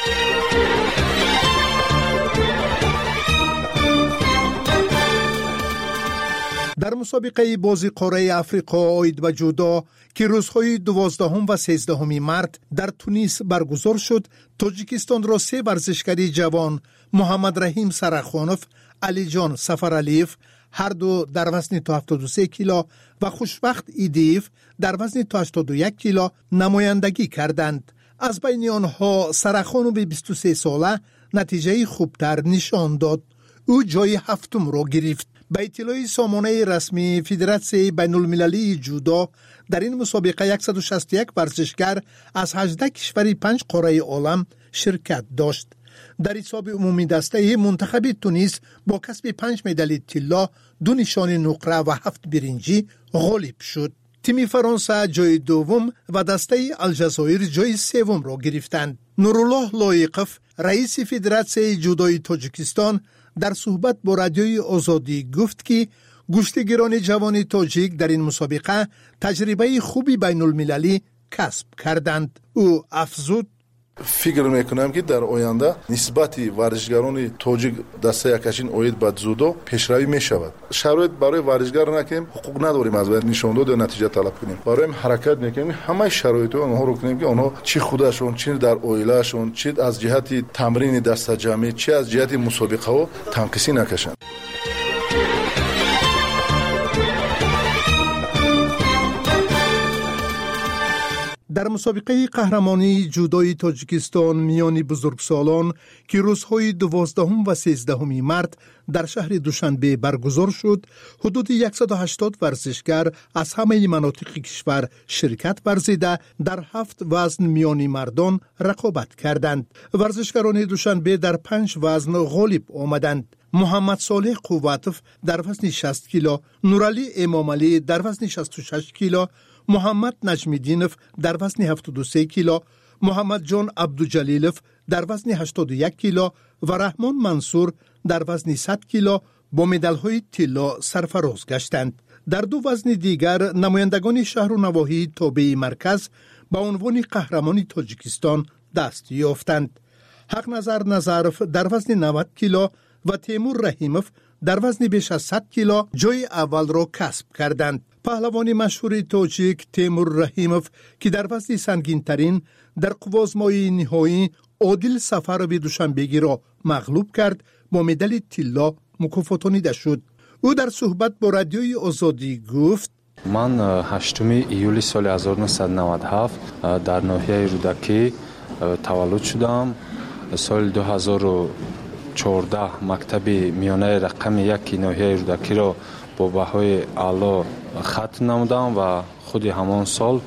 در مسابقه بازی قاره افریقا عاید به جودو که روزهای دوازدهم و سیزدهم مارس در تونس برگزار شد، تاجیکستان را سه ورزشکاری جوان محمد رحیم سرخانوف، علی جان سفرعلیف هر دو در وزن تا هفتاد و سه کیلو و خوشبخت ایدیف در وزن تا هشتاد و یک کیلو نمایندگی کردند. از بین آنها سرخانوف بیست و سه ساله نتیجه خوبتر نشان داد. او جای هفتم را گرفت. به اطلاع سامانه رسمی فدراسیون بین المللی جودو در این مسابقه صد و شصت و یک ورزشکار از هجده کشور پنج قاره عالم شرکت داشت. در حساب عمومی دسته منتخب تونس با کسب پنج مدال طلا، دو نشان نقره و هفت برنجی غالب شد. تیم فرانسه جای دوم و دسته الجزایر جای سوم را گرفتند. نورالله لایقف رئیس فدراسیون جودوی تاجیکستان در صحبت با رادیوی آزادی گفت که گشتگیران جوان تاجیک در این مسابقه تجربه خوبی بین المللی کسب کردند. او افزود: فکر میکنم که در آینده نسبت ورزشکاران تاجیک دسته یکشین اوید به جودو پیشروی میشود. شرایط برای ورزشکار نکنیم، حقوق نداریم از نشان داد و نتیجه طلب کنیم. برای حرکت میکنیم، همه شرایط آنها رو کنیم که آنها چی خودشون، چی در اویلاشون، چی از جهت تمرین دست جمعی، چی از جهت مسابقه ها تنقیسی نکشند. در مسابقه قهرمانی جودوی تاجیکستان میان بزرگسالان که روزهای دوازدهم و سیزدهم مارس در شهر دوشنبه برگزار شد، حدود صد و هشتاد ورزشگر از همه مناطق کشور شرکت ورزیده در هفت وزن میان مردان رقابت کردند. ورزشکاران دوشنبه در پنج وزن غالب آمدند. محمد صالح قوتف در وزن شصت کیلو، نورعلی امامعلی در وزن شصت و شش کیلو، محمد نجمیدینف در وزن هفتاد و سه کیلو، محمد جان عبدالجلیلف در وزن هشتاد و یک کیلو و رحمان منصور در وزن صد کیلو با مدال‌های طلا سرفراز گشتند. در دو وزن دیگر نمایندگان شهر و نواحی تابع مرکز به عنوان قهرمان تاجیکستان دست یافتند. حق نظر نظرف در وزن نود کیلو و تیمور رحیموف در وزن بیش از صد کیلو جای اول را کسب کردند. پهلوان مشهور تاجیک تیمور رحیموف که در وزن سنگین ترین در قوازمای نهایی عادل سفروی دوشنبگی را مغلوب کرد، با مدال طلا مکافاتانیده شد. او در صحبت با رادیوی آزادی گفت: من هشتم ایولی سال هزار و نهصد و نود و هفت در ناحیه رودکی تولد شدم. سال دو هزار و چهارده مکتب میانه رقم یک ناحیه رودکی را با بهای اعلا ختم نمودم و خود همان سال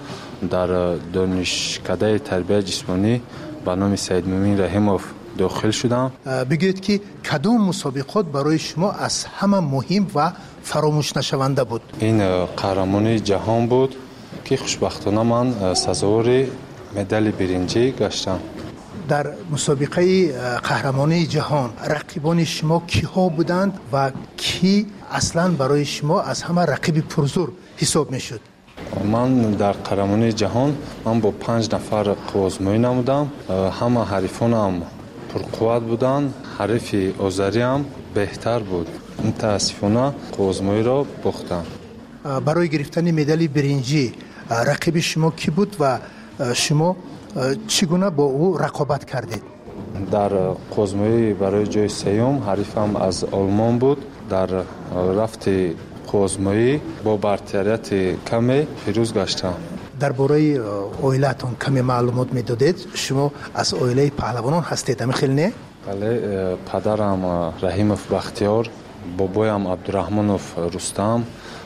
در دانشکده تربیت جسمانی به نام سید مومن رحیموف داخل شدم. بگویید که کدام مسابقات برای شما از همه مهم و فراموش نشونده بود؟ این قهرمانی جهان بود که خوشبختانه من سزاوار مدال برنجی گشتم. در مسابقه قهرمانی جهان رقیبان شما کیها بودند و کی اصلا برای شما از همه رقیب پرزور حساب می شد؟ من در قهرمانی جهان من با پنج نفر قوازمایی نمودم. همه حریفانم پرقوت بودند. حریف آذری هم بهتر بود. متاسفانه قوازمایی را باختم. برای گرفتن مدال برنجی رقیب شما کی بود و شما چگونه با او رقابت کردید؟ در قوازمایی برای جای سیوم حریفم از آلمان بود. در رفت قوازمایی با برتریت کمی پیروز گشتم. درباره عائلتون کمی معلومات میدادید؟ شما از عائله پهلوانان هستید همین نه؟ بله، پدرم رحیموف بختیار، بابایم عبدالرحمنوف رستم،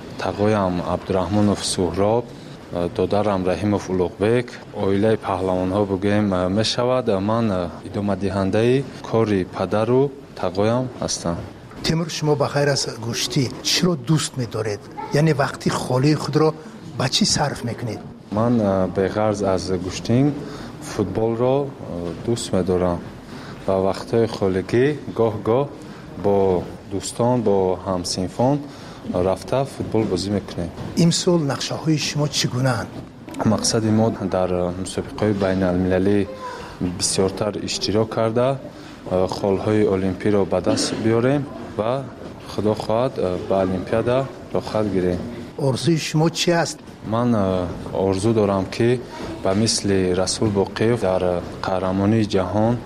تقایم عبدالرحمنوف سهراب، دادرم رحیموف اولوغبک. عائله پهلوان ها بگویم می شود. من ادامه دهنده کاری پدر و تقایم هستم. تیمور، شما بخیر از گوشتی چرا دوست می دارید؟ یعنی وقتی خالی خود را با چی صرف میکنید؟ من به غرض از گوشتین فوتبال را دوست می دارم و وقتی خالگی گاه گاه با دوستان با همسنفان رفته فوتبال بازی میکنیم. امسال نقشه های شما چگونه اند؟ مقصد ما در مسابقه بین المللی بسیارتر اشتراک کرده خالهای المپی را به دست بیاریم و خدا خواهد به المپیادا داخل گیریم. آرزوی شما چی است؟ من آرزو دارم که به مثل رسول باقیف در قهرمانی جهان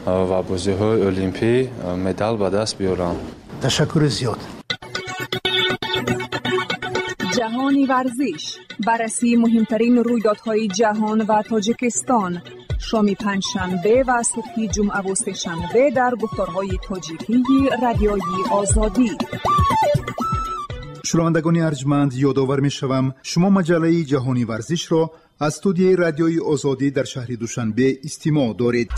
و بازی‌های المپی مدال به دست بیارم. تشکر زیاد. جهانی ورزش، بررسی مهمترین رویدادهای جهان و تاجیکستان، شام پنجشنبه و صبح جمعه و سه‌شنبه در گفتارهای تاجیکی رادیوی آزادی. شنوندگان ارجمند، یادآور می‌شوم شما مجله جهانی ورزش را از استودیوی رادیوی آزادی در شهر دوشنبه استماع دارید.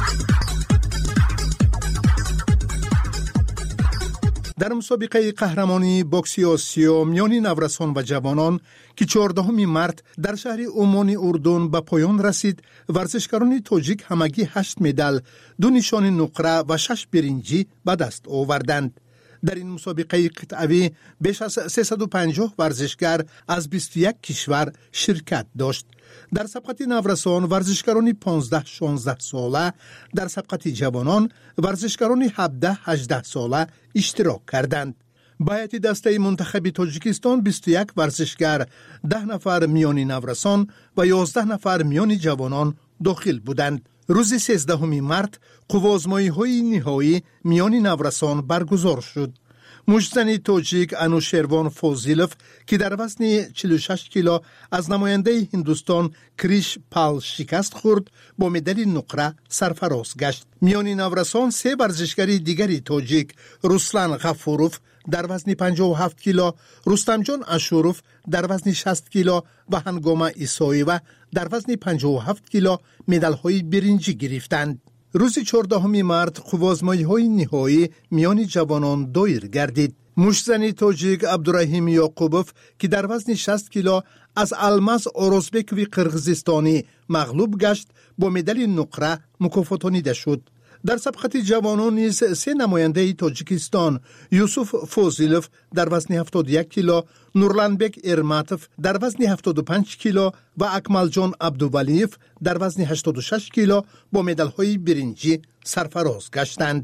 در مسابقه قهرمانی بوکس آسیا میان نورسان و جوانان که چهاردهم مارس در شهر عمان اردن به پایان رسید، ورزشکاران تاجیک همگی هشت مدال، دو نشان نقره و شش برنجی به دست آوردند. در این مسابقه قطعی بیش از سیصد و پنجاه ورزشکار از بیست و یک کشور شرکت داشت. در سبقت نورسان ورزشکاران پانزده شانزده ساله، در سبقت جوانان ورزشکاران هفده هجده ساله اشتراک کردند. به هیئت دسته منتخب تاجیکستان بیست و یک ورزشکار، ده نفر میان نورسان و یازده نفر میان جوانان داخل بودند. روز سیزدهم مارس قوازمایی های نهایی میان نورسان برگزار شد. مشتزنی توجیک انوشیروان فوزیلوف که در وزن چهل و شش کیلو از نماینده هندوستان کریش پال شکست خورد با مدال نقره سرفراز گشت. میان نورسان سه ورزشکاری دیگری توجیک رسلان غفوروف در وزن پنجاه و هفت کیلو، رستم جان اشوروف در وزن شصت کیلو و هنگامه ایسایوه در وزن پنجاه و هفت کیلو مدال‌های برنجی گرفتند. روز چهاردهم مارس خوازمایی‌های نهایی میان جوانان دایر گردید. مشتزنی توجیک عبدالرحیم یعقوبوف که در وزن شصت کیلو از الماس اورزبکوی قرغیزستانی مغلوب گشت با مدال نقره مکافاتانیده شد. در سبقت جوانان نیز سه نماینده تاجیکستان یوسف فوزیلوف در وزن هفتاد و یک کیلو، نورلانبک ارماتوف در وزن هفتاد و پنج کیلو و اکمل جان عبدوولیف در وزن هشتاد و شش کیلو با مدال‌های برنجی سرفراز گشتند.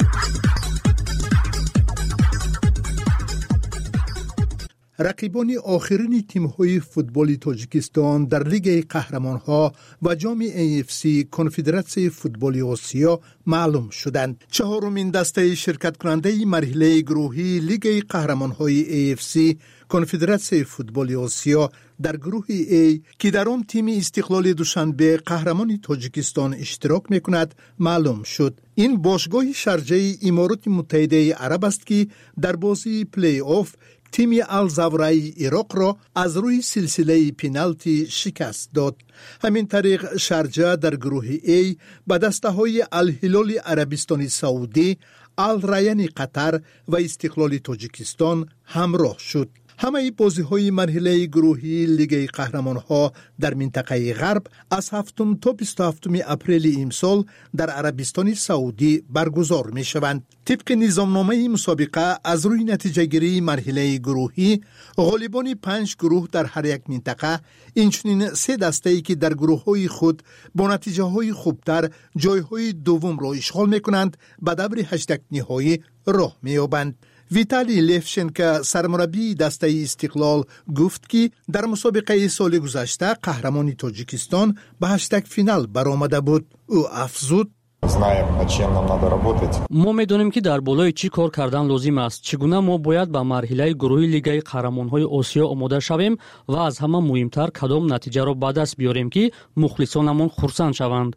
رقیبان آخرین تیم‌های فوتبال تاجیکستان در لیگ قهرمان‌ها و جام ای اف سی کنفدراسیون فوتبال آسیا معلوم شدند. چهارمین دسته شرکت کننده مرحله گروهی لیگ قهرمان‌های ای اف سی کنفدراسیون فوتبال آسیا در گروه ای که در آن تیم استقلال دوشنبه قهرمان تاجیکستان اشتراک می‌کند معلوم شد. این باشگاه شارجه امارات متحده عرب است که در بازی پلی آف تیم الزورای عراق را از روی سلسله پنالتی شکست داد. همین طریق شارجه در گروه ای به دسته های الهلال عربستان سعودی، الریان قطر و استقلال تاجیکستان همراه شد. همه بازی های مرحله گروهی لیگ قهرمانها در منطقه غرب از هفتم تا بیست و هفتم اپریل امسال در عربستان سعودی برگزار می شوند. طبق نظامنامه مسابقه از روی نتیجه گیری مرحله گروهی غالبان پنج گروه در هر یک منطقه، اینچنین سه دسته ای که در گروه های خود با نتیجه های خوبتر جای های دوم را اشغال می کنند به دور هشتگ نهایی راه می یابند. ویتالی لیفشنکو سرمربی دسته استقلال گفت که در مسابقه سال گذشته قهرمانی تاجیکستان به هشتگ فینال برآمده بود. او افزود: ما میدونیم که در بالای چی کار کردن لازم است. چگونه ما باید به مرحله گروهی لیگ قهرمان‌های آسیا آماده شویم و از همه مهمتر کدام نتیجه را به دست بیاریم که مخلصانمان خرسند شوند.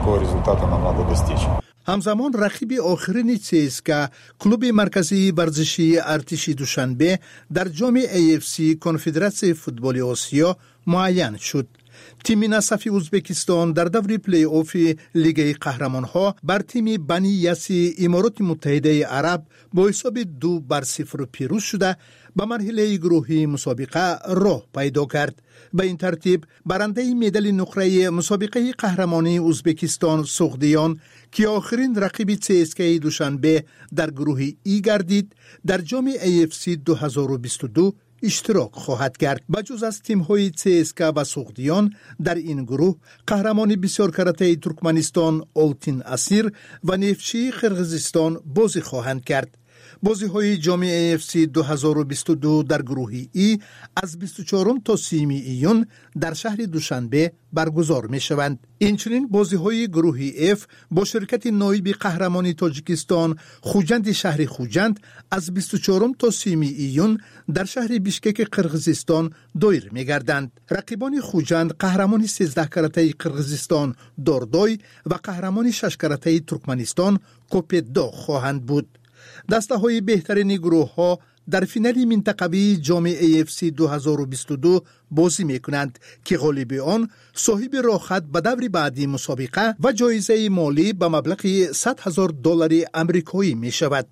همزمان رقیب آخرین سیسکا کلوب مرکزی ورزشی ارتش دوشنبه در جام ای اف سی کنفدراسیون فوتبال آسیا معین شد. تیم نصفی ازبکستان در دور پلی آف لیگ قهرمانها بر تیم بنی یاسی امارات متحده عرب با حساب دو بر صفر پیروز شده به مرحله گروهی مسابقه راه پیدا کرد. به این ترتیب برنده مدال نقره مسابقه قهرمانی ازبکستان سغدیان که آخرین رقیب سی اس کی دوشنبه در گروه ای گردید در جام ای اف سی دو هزار و بیست و دو اشتراک خواهد کرد. بجز از تیم‌های سی اس کی و سغدیان در این گروه قهرمان بسیار کرته ترکمنستان آلتین اسیر و نفچی قرغیزستان بازی خواهند کرد. بازی های جام ای اف سی دو هزار و بیست و دو در گروه ای از بیست و چهارم تا سی ایون در شهر دوشنبه برگزار می شوند. اینچنین بازی های گروه اف با شرکت نایب قهرمانی تاجیکستان خوجند شهر خوجند از بیست و چهارم تا سی ایون در شهر بیشکک قرغیزستان دایر می گردند. رقیبان خوجند قهرمان سیزده کرته قرغیزستان داردای و قهرمان شش کرته ترکمنستان کوپیدا خواهند بود. دسته های بهترین گروه ها در فینال منطقوی جام ای اف سی دو هزار و بیست و دو بازی می کنند که غالب آن صاحب راحت به دور بعدی مسابقه و جایزه مالی به مبلغ صد هزار دلار آمریکایی می شود.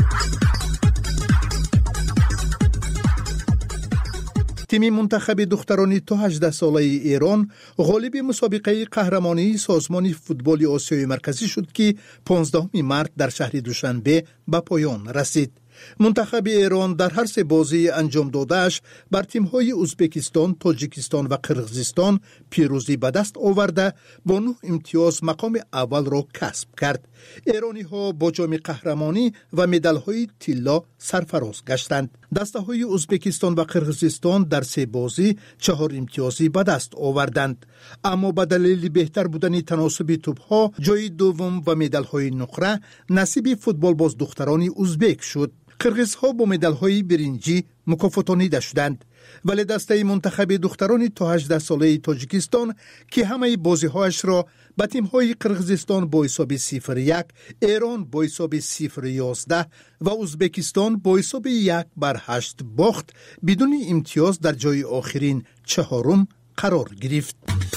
تیم منتخب دختران تا هجده ساله ایران غالب مسابقه قهرمانی سازمان فوتبال آسیای مرکزی شد که پانزدهم مارس در شهر دوشنبه به پایان رسید. منتخب ایران در هر سه بازی انجام دادهش بر تیم‌های ازبکستان، تاجیکستان و قرغیزستان پیروزی به دست آورده با نه امتیاز مقام اول را کسب کرد. ایرانی‌ها با جام قهرمانی و مدال‌های طلا سرفراز گشتند. دسته‌های ازبکستان و قرغیزستان در سه بازی چهار امتیازی به دست آوردند، اما به دلیل بهتر بودن تناسب توپ‌ها جای دوم و مدال‌های نقره نصیب فوتبال باز دختران ازبک شد. قرغیزها با مدال‌های برنجی مکافاتانیده شدند. ولی دسته منتخب دختران تا هجده ساله تاجیکستان که همه بازی‌هایش را به تیم‌های قرغیزستان با حساب صفر یک، ایران با حساب صفر یازده و ازبکستان با حساب یک بر هشت باخت، بدون امتیاز در جای آخرین چهارم قرار گرفت.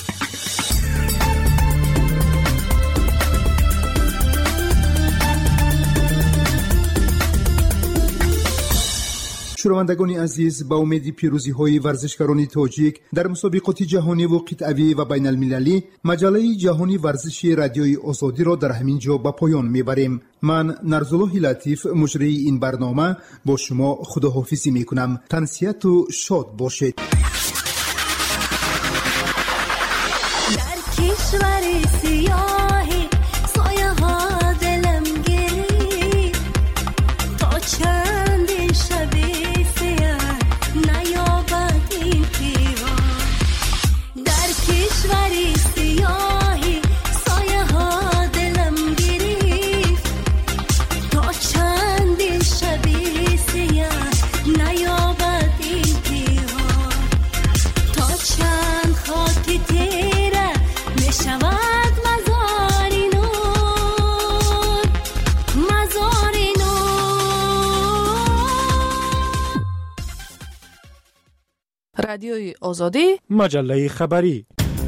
شنوندگان عزیز، با امید پیروزی های ورزشکاران تاجیک در مسابقات جهانی و قطعی و بین المللی، مجله جهانی ورزشی رادیوی آزادی را در همین جا به پایان میبریم. من نرزالله لطیف مجری این برنامه با شما خداحافظی میکنم. تنسیت و شاد باشید. در کشور سیاهی سایه ها دلم گیری تا چند شبی رادیوی آزادی، مجله خبری.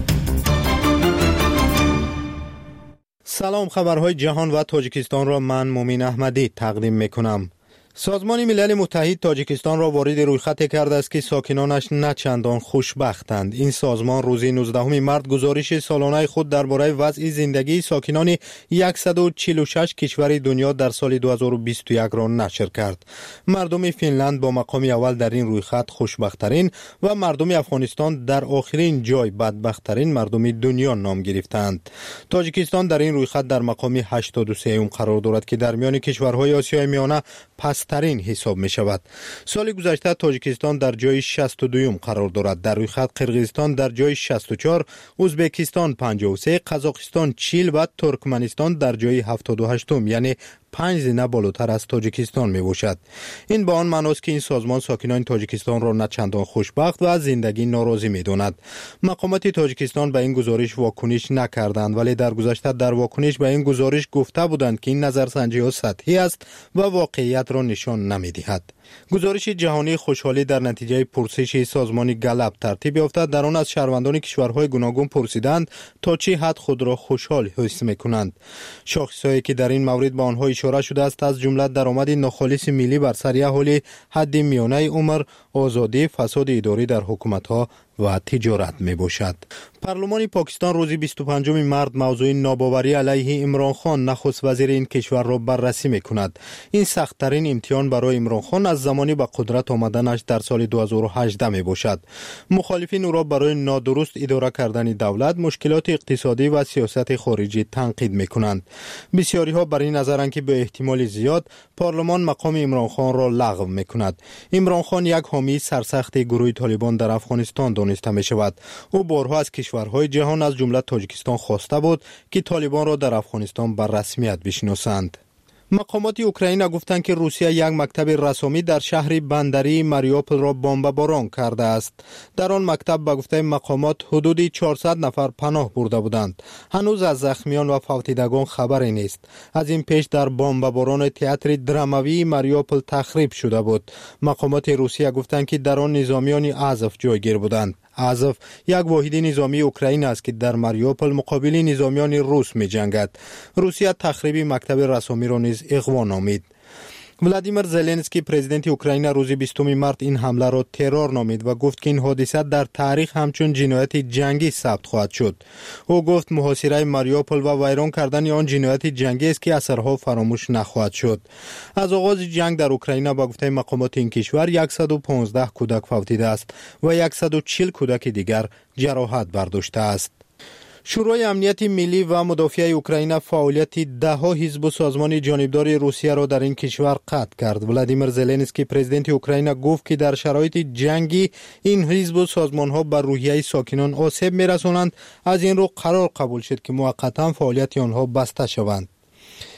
سلام، خبرهای جهان و تاجیکستان را من مومین احمدی تقدیم میکنم. سازمان ملل متحد تاجیکستان را وارد رویخط کرده است که ساکنانش نه چندان خوشبختند. این سازمان روز نوزدهم مارس گزارش سالانه خود درباره وضع زندگی ساکنان صد و چهل و شش کشور دنیا در سال دو هزار و بیست و یک را نشر کرد. مردم فنلند با مقام اول در این رویخط خوشبخت‌ترین و مردم افغانستان در آخرین جای بدبخت‌ترین مردم دنیا نام گرفتند. تاجیکستان در این رویخط در مقام هشتاد و سه قرار دارد که در میان کشورهای آسیای میانه پسترین حساب می شود. سال گذشته تاجیکستان در جای شصت و دو قرار دارد. در روی خط قرغیزستان در جای شصت و چهار، ازبکستان پنجاه و سه، قزاقستان چهل و ترکمنستان در جای هفتاد و هشت، یعنی پنج زینه بالاتر از تاجیکستان می باشد. این با آن معناست که این سازمان ساکنان تاجیکستان را نه چندان خوشبخت و از زندگی ناراضی می داند. مقامات تاجیکستان به این گزارش واکنش نکردند، ولی در گذشته در واکنش به این گزارش گفته بودند که این نظرسنجی ها سطحی است و واقعیت را نشان نمی دهد. گزارش جهانی خوشحالی در نتیجه پرسش سازمان گلب ترتیب یافته. در آن از شهروندان کشورهای گوناگون پرسیدند تا چه حد خود را خوشحال حس می‌کنند. شاخصهایی که در این مورد به آنها اشاره شده است از جمله درآمد ناخالص ملی بر سر اهالی، حد میانه عمر، آزادی، فساد اداری در حکومت‌ها و تجارت می باشد. پارلمان پاکستان روز بیست و پنجم مارس موضوع ناباوری علیه عمران خان نخست وزیر این کشور را بررسی می کند. این سخت‌ترین امتحان برای عمران خان از زمانی به قدرت آمدنش در سال دو هزار و هجده می باشد. مخالفین او را برای نادرست اداره کردن دولت، مشکلات اقتصادی و سیاست خارجی تنقید می کنند. بسیاری ها بر این نظرند که به احتمال زیاد پارلمان مقام عمران خان را لغو می کند. عمران خان یک حامی سرسخت گروه طالبان در افغانستان دانسته می شود. او بارها از کشورهای جهان از جمله تاجیکستان خواسته بود که طالبان را در افغانستان بر رسمیت بشناسند. مقامات اوکراین گفتند که روسیه یک مکتب رسمی در شهر بندری ماریوپل را بمباران کرده است. در آن مکتب به گفته مقامات حدود چهارصد نفر پناه برده بودند. هنوز از زخمیان و فوتیدگان خبری نیست. از این پیش در بمباران تئاتر دراموی ماریوپل تخریب شده بود. مقامات روسیه گفتند که در آن نظامیان آزوف جایگیر بودند. آزوف یک واحد نظامی اوکراین است که در ماریوپل مقابل نظامیان روس می جنگد. روسیه تخریب مکتب رسمی را نیز اغوا نامید. ولادیمیر زلنسکی پرزیدنت اوکراین روز بیستم مارس این حمله را ترور نامید و گفت که این حادثه در تاریخ همچون جنایت جنگی ثبت خواهد شد. او گفت محاصره ماریوپل و ویران کردن آن جنایت جنگی است که اثرها فراموش نخواهد شد. از آغاز جنگ در اوکراین با گفته مقامات این کشور صد و پانزده کودک فوتیده است و صد و چهل کودک دیگر جراحت برداشته است. شورای امنیت ملی و مدافع اوکراین فعالیت ده ها حزب و سازمان جانبدار روسیه را در این کشور قطع کرد. ولادیمیر زلنسکی پرزیدنت اوکراین گفت که در شرایط جنگی این حزب و سازمان ها بر روحیه ساکنان آسیب می‌رسانند. از این رو قرار قبول شد که موقتا فعالیت آنها بسته شوند.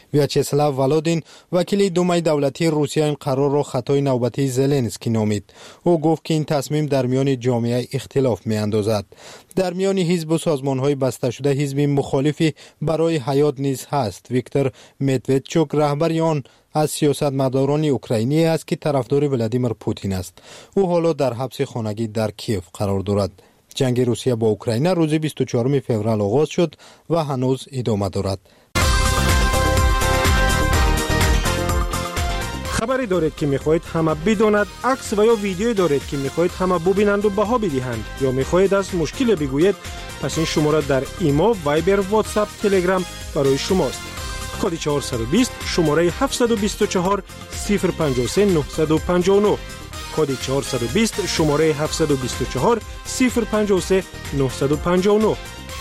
ویاچسلاو ولودین وکیل دومای دولتی روسیه این قرار را خطای نوبتی زلنسکی نامید. او گفت که این تصمیم در میان جامعه اختلاف میاندازد. در میان حزب و سازمان‌های بسته شده حزب مخالفی برای حیات نیز هست. ویکتور مدودچوک رهبر آن از سیاستمداران اوکراینی است که طرفدار ولادیمیر پوتین است. او حالا در حبس خانگی در کیف قرار دارد. جنگ روسیه با اوکراین روز بیست و چهارم فوریه آغاز شد و هنوز ادامه دارد. خبری دارید که میخواهید همه بداند، عکس و یا ویدیویی دارید که میخواهید همه ببینند و بها بدهند، یا میخواهید از مشکل بگویید، پس این شماره در ایما، وایبر، واتساپ، تلگرام برای شماست. کد چهارصد و بیست شماره هفتصد و بیست و چهار صفر پنجاه و سه نهصد و پنجاه و نه. کد چهارصد و بیست شماره هفتصد و بیست و چهار صفر پنجاه و سه نهصد و پنجاه و نه.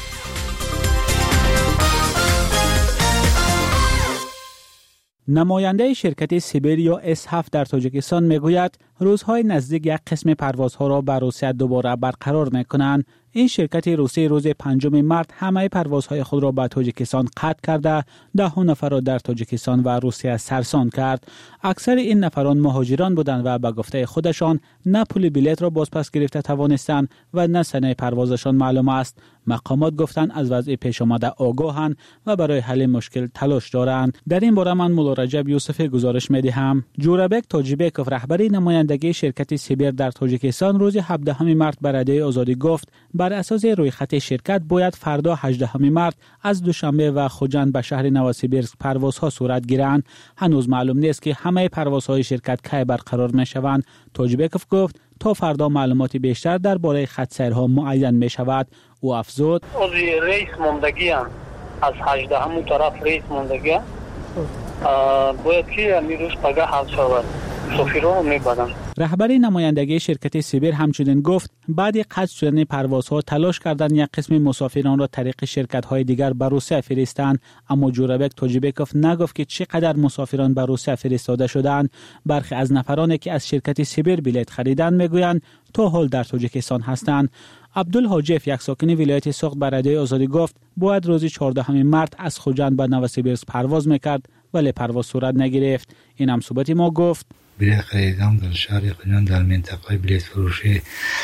نماینده شرکت سیبر یا اس هفت در تاجیکستان میگوید روزهای نزدیک یک قسم پروازها را به روسیه دوباره برقرار میکنند. این شرکت روسی روز پنجم مارس همه پروازهای خود را به تاجیکستان قطع کرده، ده ها نفر را در تاجیکستان و روسیه سرسان کرد. اکثر این نفران مهاجران بودند و به گفته خودشان نه پول بلیط را بازپس گرفته توانستند و نه سنه پروازشان معلوم است. مقامات گفتند از وضع پیش آمده آگاهند و برای حل مشکل تلاش دارند. در این باره من مولا رجب یوسف گزارش می‌دهم. جورابک تاجیبکوف رهبری نمایندگی شرکت سیبر در تاجیکستان روز هفدهم مارس به رادیوی آزادی گفت بر اساس رویخط شرکت باید فردا هجدهم مارس از دوشنبه و خوجند به شهر نوسیبیرسک پروازها صورت گیرند. هنوز معلوم نیست که همه پروازهای شرکت کی برقرار می‌شوند. تاجیبکوف گفت تا فردا معلومات بیشتر درباره خط سیرها معین می‌شود. او افزود از رئیس موندگی هم از هجدهم طرف رئیس موندگی هم باید که امیروش پگه حل شود. سفیران می‌بادند. رهبری نمایندگی شرکت سیبر همچنین گفت بعد قطع شدن پروازها تلاش کردند یک قسم مسافران را طریق شرکت‌های دیگر به روسیه فرستند، اما جورابک تاجیبکوف نگفت که چقدر مسافران به روسیه فرستاده شدند. برخی از نفرانی که از شرکت سیبر بلیط خریدند میگویند تا حال در تاجیکستان هستند. عبدالحاجف یک ساکن ولایت سوخت به رادیوی آزادی گفت باید روز چهاردهم مارس از خوجند به نوسیبیرسک پرواز میکرد ولی پرواز صورت نگرفت. این هم صحبت ما گفت بلیط خریدم در شهر خوجند در منطقه بلیط فروشی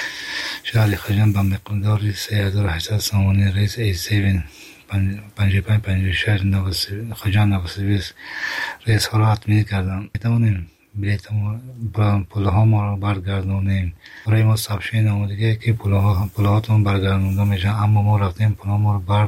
شهر خوجند با مقدار سه هزار و هشتصد سوم رئیس ای هفت پنجاه و پنج پنجاه و شش خوجند نوسیبیرسک رئیس ها را حتمی کردم. میتوانیم بلیط پولها ما را برگردونیم. برای ما سبشین آمدگی که پولهاتون برگردونده میشن، اما ما رفتیم پولها ما را بر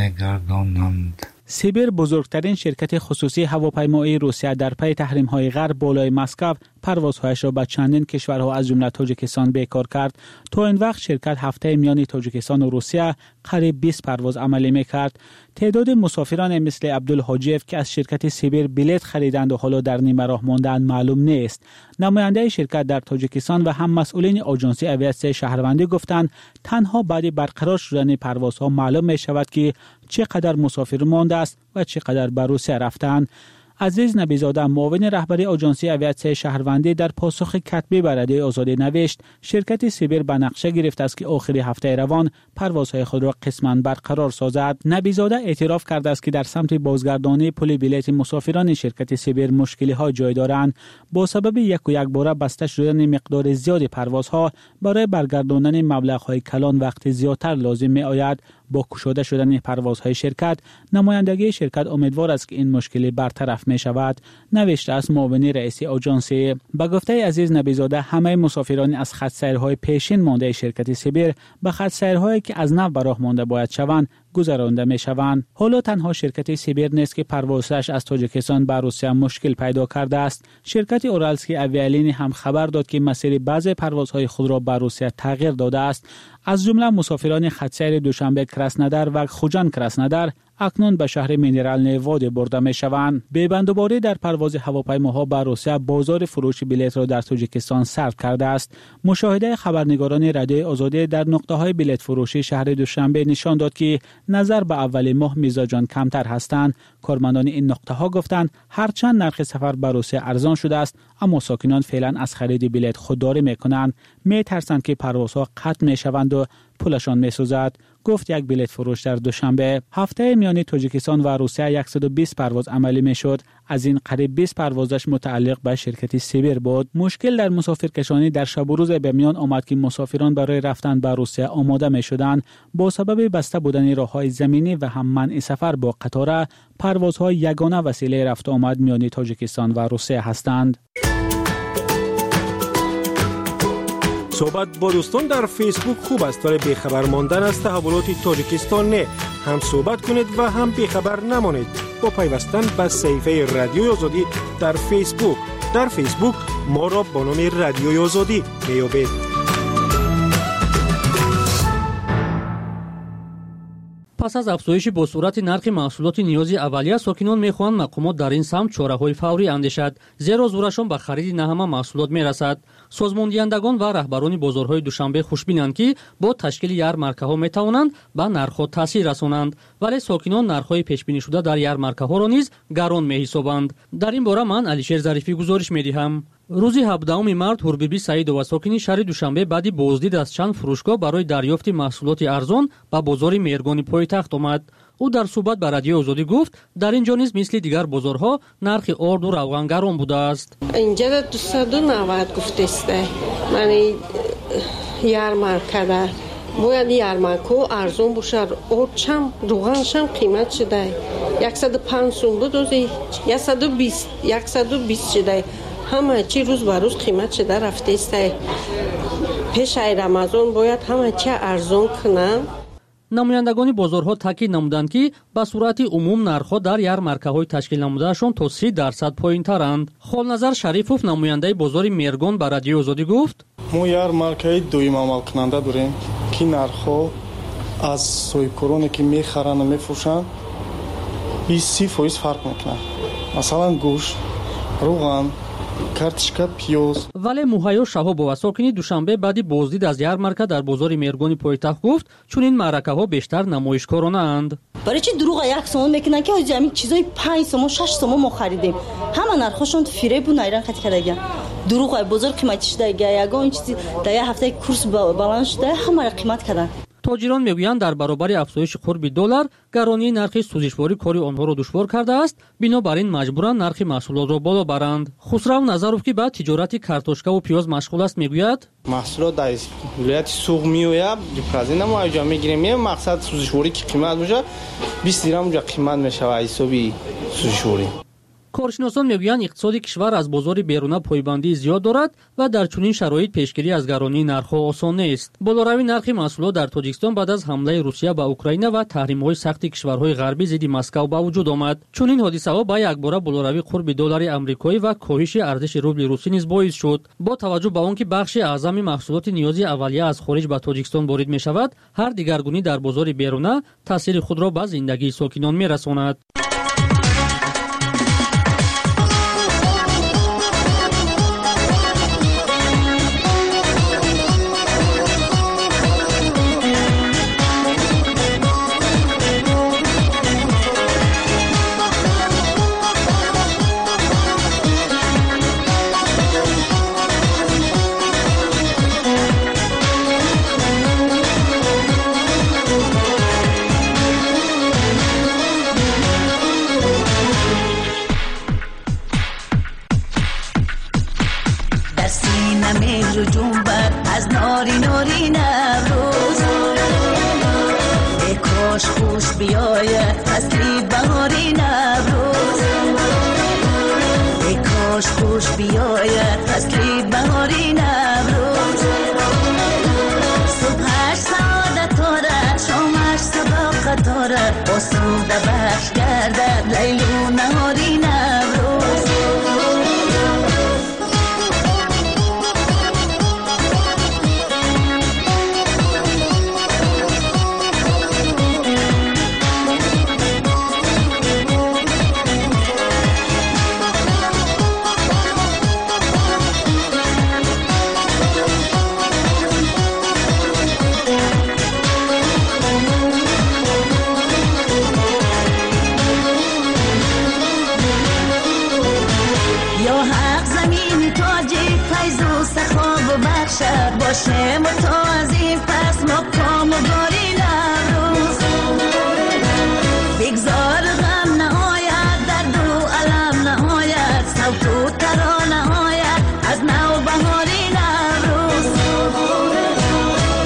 نمیگردونند. سیبر بزرگترین شرکت خصوصی هواپیمایی روسیه در پی تحریم‌های غرب بالای مسکو پروازهایش را به چندین کشورها از جمله تاجیکستان بیکار کرد. تا این وقت شرکت هفته میان تاجیکستان و روسیه قریب بیست پرواز عملی میکرد. تعداد مسافران مثل عبدالحاجف که از شرکت سیبر بلیط خریدند و حالا در نیمه راه ماندند معلوم نیست. نماینده شرکت در تاجیکستان و هم مسئولین آژانس اویاسیون شهروندی گفتند تنها بعد برقرار شدن پروازها معلوم می شود که چقدر مسافر مانده است و چقدر به روسیه رفتند. عزیز نبیزاده معاون رهبری آژانس اویاسیون شهروندی در پاسخ کتبی به رادیوی آزادی نوشت شرکت سیبر به نقشه گرفته است که آخر هفته روان پروازهای خود را قسماً برقرار سازد. نبیزاده اعتراف کرده است که در سمت بازگردانی پول بلیط مسافران شرکت سیبر مشکلی ها جای دارند. با سبب یک و یک باره بسته شدن مقدار زیادی پروازها برای برگرداندن مبلغ های کلان وقت زیادتر لازم می آید. با گشوده شدن پروازهای شرکت نمایندگی شرکت امیدوار است که این مشکل برطرف می شود. نوشته است معاون رئیس آژانسی. به گفته عزیز نبیزاده همه مسافران از خط سیرهای پیشین مانده شرکت سیبر به خط سیرهایی که از نو به راه مانده باید شوند گذرانده می شوند. حالا تنها شرکت سیبر نیست که پروازش از تاجیکستان به روسیه مشکل پیدا کرده است. شرکت اورالسکی اویالینی هم خبر داد که مسیر بعضی پروازهای خود را به روسیه تغییر داده است. از جمله مسافران خط سیر دوشنبه کراسنودار و خوجند کراسنودار اکنون به شهر مینرال نیواد برده می شوند. بیبندوباری در پرواز هواپیماها به روسیه بازار فروش بلیط را در تاجیکستان سرد کرده است. مشاهده خبرنگاران رادیوی آزادی در نقطه های بلیط فروشی شهر دوشنبه نشان داد که نظر به اول ماه میزاجان کمتر هستند. کارمندان این نقطه ها گفتند هرچند نرخ سفر به روسیه ارزان شده است اما ساکنان فعلا از خرید بلیط خودداری میکنند. میترسند که پروازها قطع میشوند و پولشان میسوزد. گفت یک بلیت فروش در دوشنبه. هفته میان تاجیکستان و روسیه صد و بیست پرواز عملی میشد. از این قریب بیست پروازش متعلق به شرکت سیبر بود. مشکل در مسافرکشانی در شب و روز به میان آمد که مسافران برای رفتن به روسیه آماده میشدند. با سبب بسته بودن راههای زمینی و هم منع سفر با قطار، پروازهای یگانه وسیله رفت آمد میان تاجیکستان و روسیه هستند. صحبت با دوستان در فیسبوک خوب است، ولی بیخبر ماندن از تحولات تاجیکستان نه. هم صحبت کنید و هم بیخبر نمانید با پیوستن به صفحه رادیوی آزادی در فیسبوک. در فیسبوک ما را با نام رادیوی آزادی میابید. پس از افزایش با صورت نرخ محصولات نیازی اولیه، ساکنان میخواهند مقامات در این سمت چاره‌های فوری اندیشد، زیرا زورشان به خرید نه همه محصولات میرسد. سازماندهندگان و رهبران بازارهای دوشنبه خوشبینند که با تشکیل یارمارکه‌ها میتوانند به نرخ‌ها تاثیر رسانند، ولی ساکنان نرخ‌های پیش بینی شده در یارمارکه‌ها را نیز گران میحسابند. در این باره من علیشیر ظریفی گزارش میدهم. روزی هفدهم مارت حوربیبی سعیدова ساکини шаҳри Душанбе баъди боздид аз чанд фурӯшгоҳ барои дарёфти маҳсулоти арзон ба бозори меҳргони пойтахт омад. ӯ дар суҳбат ба радиои Озодӣ гуфт, дар ин ҷо низ мисли дигар бозорҳо нархи орду равған гарон будааст. инҷа дусаду навад гуфтесте мани ярмаркада бояд ярмарку арзон бошад. орчам руғаншам қимат шудай яксаду панҷ сум буд, ӯзи яксаду бист яксаду бист шудай. ҳама чи рӯз ба рӯз қимат шуда рафтестай. пешаи рамазон бояд ҳама чи арзон кунанд. намояндагони бозорҳо таъкид намуданд ки ба сурати умум нархҳо дар ярмаркаҳои ташкил намудаашон то си дарсад поинтаранд. холназар шарифов, намояндаи бозори мергон, ба радиои Озодӣ гуфт: мо ярмаркаи доим амалкунанда дорем ки нархҳо аз соҳибкороне ки мехаранду мефурӯшанд бист си фоиз фарқ мекунад. масалан гӯшт, руған, картишка, пиёз. вале муҳайё шаҳобова, сокини Душанбе, баъди боздид аз ярмарка дар бозори мергони пойтахт гуфт, чунин маъракаҳо бештар намоишкоронаанд. барои чи дуруға як сомон мекунанд ки ҳози ҳамин чизои панҷ сомон шаш сомон мо харидем. ҳама нархҳошон фиребу найран қат кардаган. дуруға бозор қимати шудага, ягон чизи дар як ҳафтаи курс баланд шуда, ҳамаро қимат карданд. тоҷирон мегӯянд дар баробари афзоиши қурби доллар гаронии нархи сӯзишворӣ кори онҳоро душвор кардааст, бинобар ин маҷбуранд нархи маҳсулотро боло баранд. хусрав назаров, ки ба тиҷорати картошкаву пиёз машғул аст, мегӯяд: маҳсулот дар вилояти суғ меояд, диққатзина мо аҷа мегирем. ме мақсад сӯзишворӣ ки қимат боша, бист дирам ҷа қимат мешава ҳисоби сӯзишворӣ. коршиносон мегӯянд иқтисоди кишвар аз бозори беруна пойбандии зиёд дорад ва дар чунин шароит пешгирӣ аз гаронии нархҳо осон нест. болоравии нархи маҳсулот дар Тоҷикистон баъд аз ҳамлаи Русия ба Украина ва таҳримҳои сахти кишварҳои ғарбӣ зидди Москав ба вуҷуд омад. чунин ҳодисаҳо ба якбора болоравии қурби доллари амрикоӣ ва коҳиши арзиши рубли русӣ низ боис шуд. бо таваҷҷӯҳ ба он ки бахши аъзами маҳсулоти ниёзи аввалия аз хориҷ ба Тоҷикистон ворид мешавад, ҳар дигаргунӣ дар бозори беруна таъсири худро ба зиндагии сокинон мерасонад.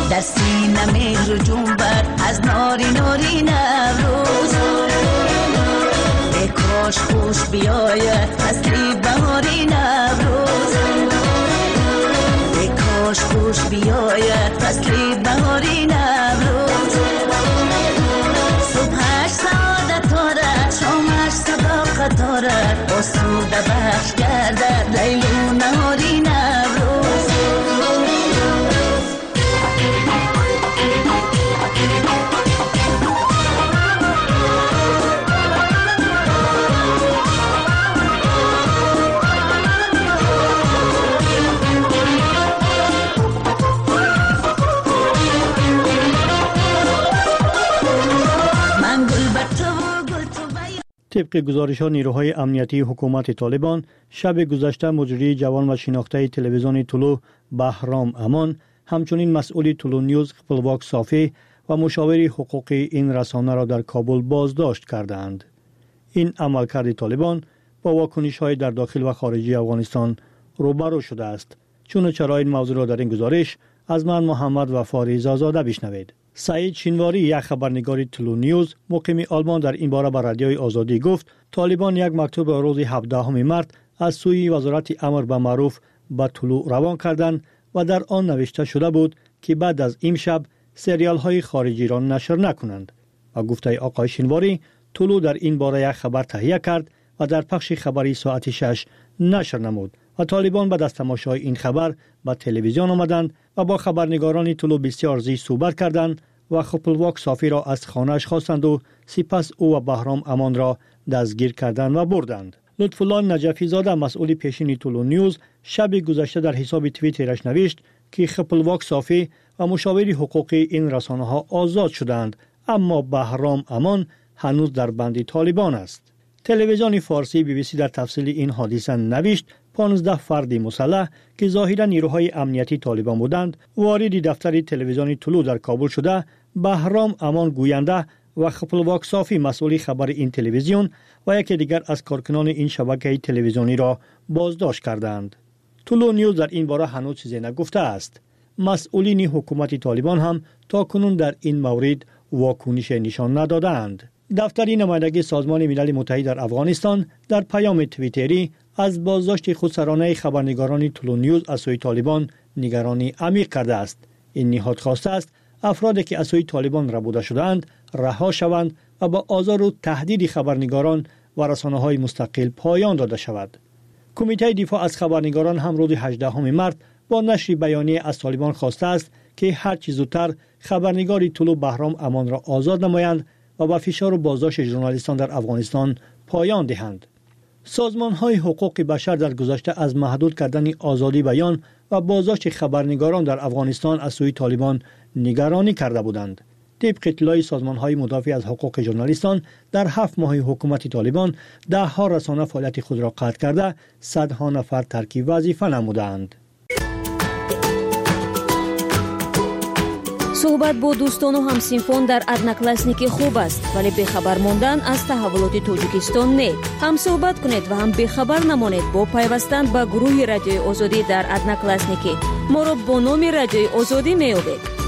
در سینه مهر جنبد از ناری ناری نوروز ای کاش خوش بیاید فصل بهاری نوروز ای کاش خوش بیاید فصل بهاری نوروز صبحش سعادت دارد شامش صداقت دارد آسوده بخش گردد لیل و نهاری نوروز طبق گزارش‌ها نیروهای امنیتی حکومت طالبان شب گذشته مجری جوان و شناخته تلویزیون طلوع بهرام امان همچنین مسئول طلوع نیوز خپلواک صافی و مشاور حقوقی این رسانه را در کابل بازداشت کردند. این عملکرد طالبان با واکنش‌های در داخل و خارجی افغانستان روبرو شده است. چون چرا این موضوع را در این گزارش از من محمد وفاری زازاده بشنوید. سعید شینواری یک خبرنگار طلوع نیوز مقیم آلمان در این باره به رادیوی آزادی گفت طالبان یک مکتوب روز هفدهم مارس از سوی وزارت امر به معروف به طلوع روان کردند و در آن نوشته شده بود که بعد از امشب سریال های خارجی را نشر نکنند و گفته آقای شینواری طلوع در این باره یک خبر تهیه کرد و در پخش خبری ساعت شش نشر نمود و طالبان بعد از تماشای این خبر به تلویزیون آمدند و با خبرنگاران طلوع بسیار زیست صحبت کردند و خپلواک صافی را از خانه‌اش خواستند و سپس او و بهرام امان را دستگیر کردند و بردند. لطفالله نجفی زاده مسئول پیشین طلوع نیوز شب گذشته در حساب توییترش نوشت که خپلواک صافی و مشاور حقوقی این رسانه‌ها آزاد شدند اما بهرام امان هنوز در بند طالبان است. تلویزیون فارسی بی بی سی در تفصیل این حادثه نوشت پانزده فرد مسلح که ظاهرا نیروهای امنیتی طالبان بودند وارد دفتر تلویزیون طلوع در کابل شده بهرام امان گوینده و خپلواک صافی مسئول خبر این تلویزیون و یکی دیگر از کارکنان این شبکه تلویزیونی را بازداشت کردند. طلوع نیوز در این باره هنوز چیزی نگفته است. مسئولین حکومت طالبان هم تا کنون در این مورد واکنش نشان ندادند. دفتر نمایندگی سازمان ملل متحد در افغانستان در پیام توییتری از بازداشت خودسرانه خبرنگاران طلوع نیوز از سوی طالبان نگرانی عمیق کرده است. این نهاد خواسته است افرادی که از سوی طالبان ربوده شدند رها شوند و با آزار و تهدید خبرنگاران و رسانه‌های مستقل پایان داده شود. کمیته دفاع از خبرنگاران هم روز هجدهم مارس با نشر بیانیه از طالبان خواسته است که هر چه زودتر خبرنگار طلوع بهرام امان را آزاد نمایند و با فشار و بازداشت ژورنالیستان در افغانستان پایان دهند. سازمان‌های حقوق بشر در گذشته از محدود کردن آزادی بیان و بازداشت خبرنگاران در افغانستان از سوی طالبان نگرانی کرده بودند. طبق اطلاع سازمان‌های مدافع از حقوق ژورنالیستان در هفت ماه حکومت طالبان ده ها رسانه فعالیت خود را قطع کرده صدها نفر ترک وظیفه نمودند. صحبت با دوستان و همسینفون در ادناکلاسنیکی خوب است ولی بخبر ماندن از تحولات تاجیکستان نه. هم صحبت کنید و هم بخبر نمانید با پیوستن به گروه رادیوی آزادی در ادناکلاسنیکی. ما را با نام رادیوی آزادی میابید.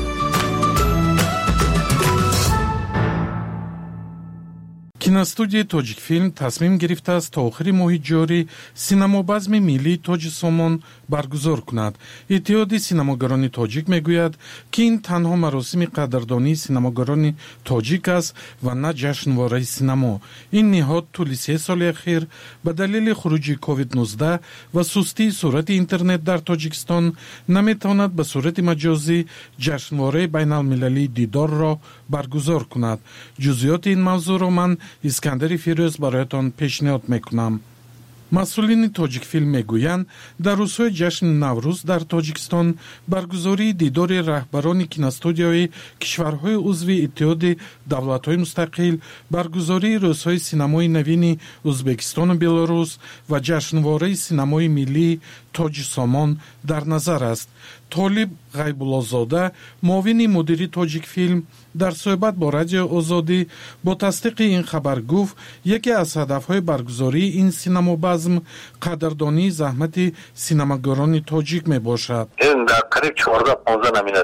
киностудияи тоҷикфилм тасмим гирифтааст то охири моҳи ҷорӣ синамобазми миллии тоҷи сомон баргузор кунад. иттиҳоди синамогарони тоҷик мегӯяд ки ин танҳо маросими қадрдонии синамогарони тоҷик аст ва на ҷашнвораи синамо. ин ниҳод тӯли се соли ахир ба далели хуруҷи ковид нуздаҳ ва сустии сурати интернет дар тоҷикистон наметавонад ба сурати маҷозӣ ҷашнвораи байналмилалии дидорро баргузор кунад. ҷузъиёти ин мавзӯъро ман искандари фирӯз бароятон пешниҳод мекунам. масъулини тоҷикфилм мегӯянд дар рӯзҳои ҷашни наврӯз дар тоҷикистон баргузории дидори раҳбарони киностудияҳои кишварҳои узви иттиҳоди давлатҳои мустақил, баргузории рӯзҳои синамои навини ӯзбекистону белорус ва ҷашнвораи синамои миллии тоҷи сомон дар назар аст. толиб ғайбуллозода муовини мудири тоҷикфилм дар суҳбат бо радиои озодӣ бо тасдиқи ин хабар гуфт яке аз ҳадафҳои баргузории ин синамобазм қадрдонии заҳмати синамогарони тоҷик мебошад. ин дар қариб чордаҳ понздаҳ номинатсия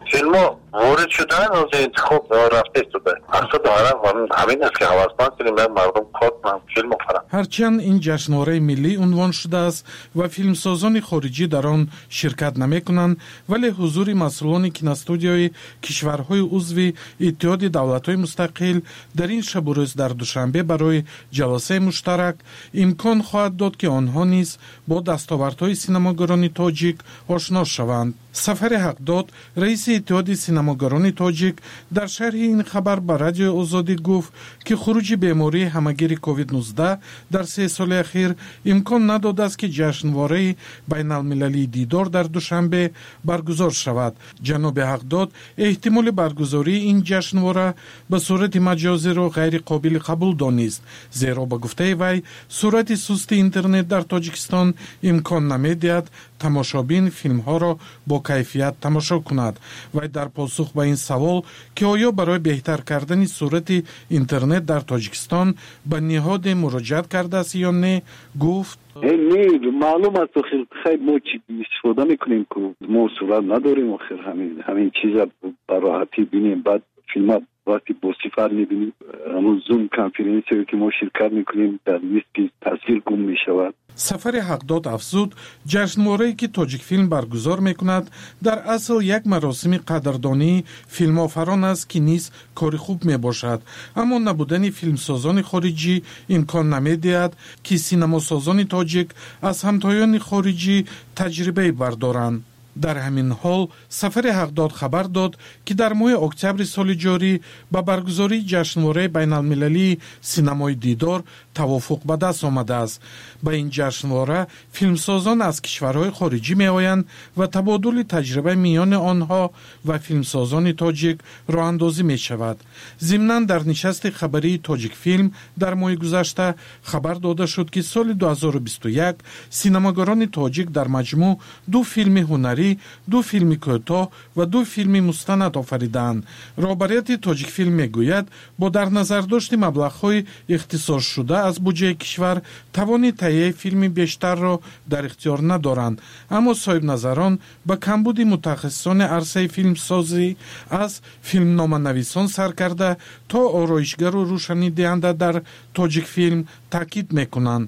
فیلم ها وارد شدن از انتخاب رفته شده. اصلا دارم همین است که حواسمند کنیم مردم کار کنن فیلم فرام. هرچند این جشنواره ملی عنوان شده است و فیلمسازان خارجی در آن شرکت نمی‌کنند، ولی حضور مسئولان کینوستودیوی کشورهای عضو اتحاد دولت‌های مستقل در این شب و روز در دوشنبه برای جلسه مشترک امکان خواهد داد که آنها نیز با دستاوردهای سینماگران تاجیک آشنا شوند. سفر حقداد، رئیس اتحاد سینماگران تاجیک، در شرح این خبر به رادیو آزادی گفت که خروج بیماری همهگیر کووید نوزده در سه سال اخیر امکان نداده است که جشنواره بین المللی دیدار در دوشنبه برگزار شود. جناب حقداد احتمال برگزاری این جشنواره به صورت مجازی را غیر قابل قبول دانست، زیرا به گفته وی سرعت سست اینترنت در تاجیکستان امکان نمی‌دهد تماشابین فیلم ها را با کیفیت تماشا کند. و در پاسخ به این سوال که آیا برای بهتر کردن سرعت اینترنت در تاجیکستان به نهاد مراجعت کرده است یا نه گفت نه معلوم است خیلی ما چی استفاده میکنیم که ما سرعت نداریم آخر همین همین چیزا به راحتی بینیم. بعد فیلم ها وقتی با صفر میبینیم همون زوم کنفرانسی که ما شرکت میکنیم در لیست تصویر گم میشود. سفر حقداد افزود جشنواره‌ای که تاجیک فیلم برگزار میکند در اصل یک مراسم قدردانی فیلم‌آفران است که نیز کار خوب میباشد، اما نبودن فیلمسازان خارجی امکان نمیدهد که سینماسازان تاجیک از همتایان خارجی تجربه بردارند. در همین حال سفر حقداد خبر داد که در ماه اکتبر سال جاری با برگزاری جشنواره بین المللی سینمای دیدار توافق به دست آمده است. با این جشنواره فیلمسازان از کشورهای خارجی می آیند و تبادل تجربه میان آنها و فیلمسازان تاجیک راه اندازی می شود. ضمناً در نشست خبری تاجیک فیلم در ماه گذشته خبر داده شد که سال دو هزار و بیست و یک سینماگران تاجیک در مجموع دو فیلم هنری، دو فیلم کوتاه و دو فیلم مستند آفریدند. رهبریت تاجیک فیلم میگوید با در نظر داشت مبلغ‌های اختصاص شده از بودجه کشور توان تهیه فیلم بیشتر را در اختیار ندارند، اما صاحب نظران با کمبود متخصصان عرصه فیلم سازی از فیلم نامه‌نویسان سرکرده تا آرایشگر و روشنی دهنده در تاجیک فیلم تاکید میکنند.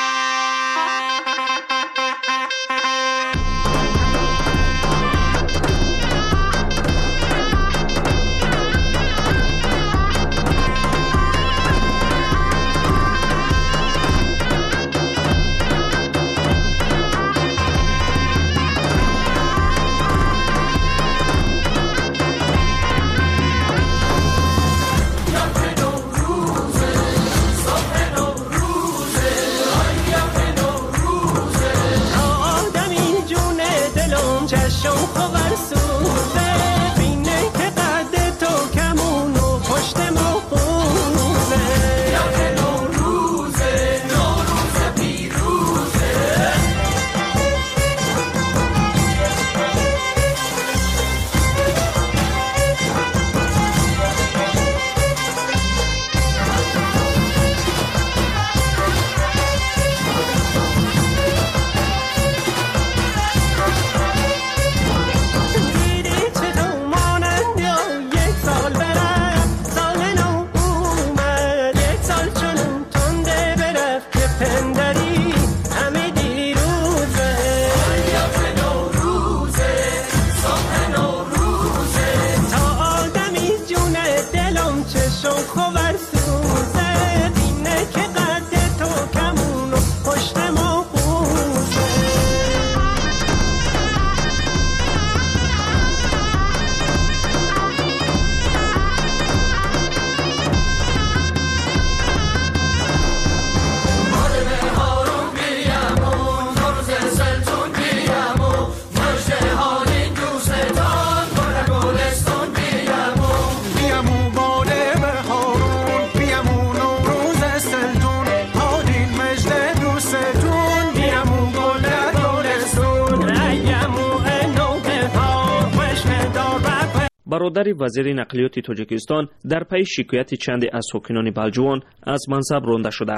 برادر وزیر نقلیات تاجیکستان در پی شکایت چند از ساکنان بلجوان از منصب رانده شده است.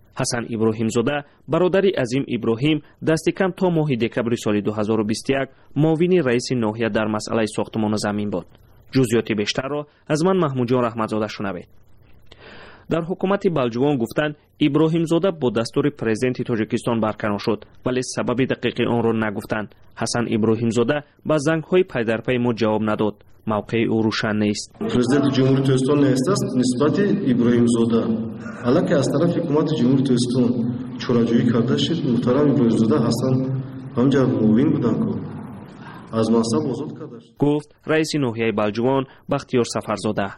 حسن ابراهیم زاده برادری عظیم ابراهیم دست کم تا ماه دکبر سال دو هزار و بیست و یک معاون رئیس ناحیه در مسئله ساختمان زمین بود. جزئیات بیشتر را از من محمود جان رحمتزاده شنوید. در حکومت بلجوان گفتند ابراهیم زاده با دستور پرزیدنت تاجیکستان برکنار شد ولی سبب دقیق آن را نگفتند. حسن ابراهیم زاده با زنگ‌های پی در پی ما جواب نداد. موقع او روشن نیست. پرزیدنت جمهوری تاجیکستان نیست است نسبت ابراهیم زاده حالا از طرف حکومت جمهوری تاجیکستان چوراجویی کرده شد. محترم ابراهیم زاده حسن همجا معاون بودند که از منصب آزاد کرده شد. گفت رئیس ناحیه بلجوان بختیار سفرزاده.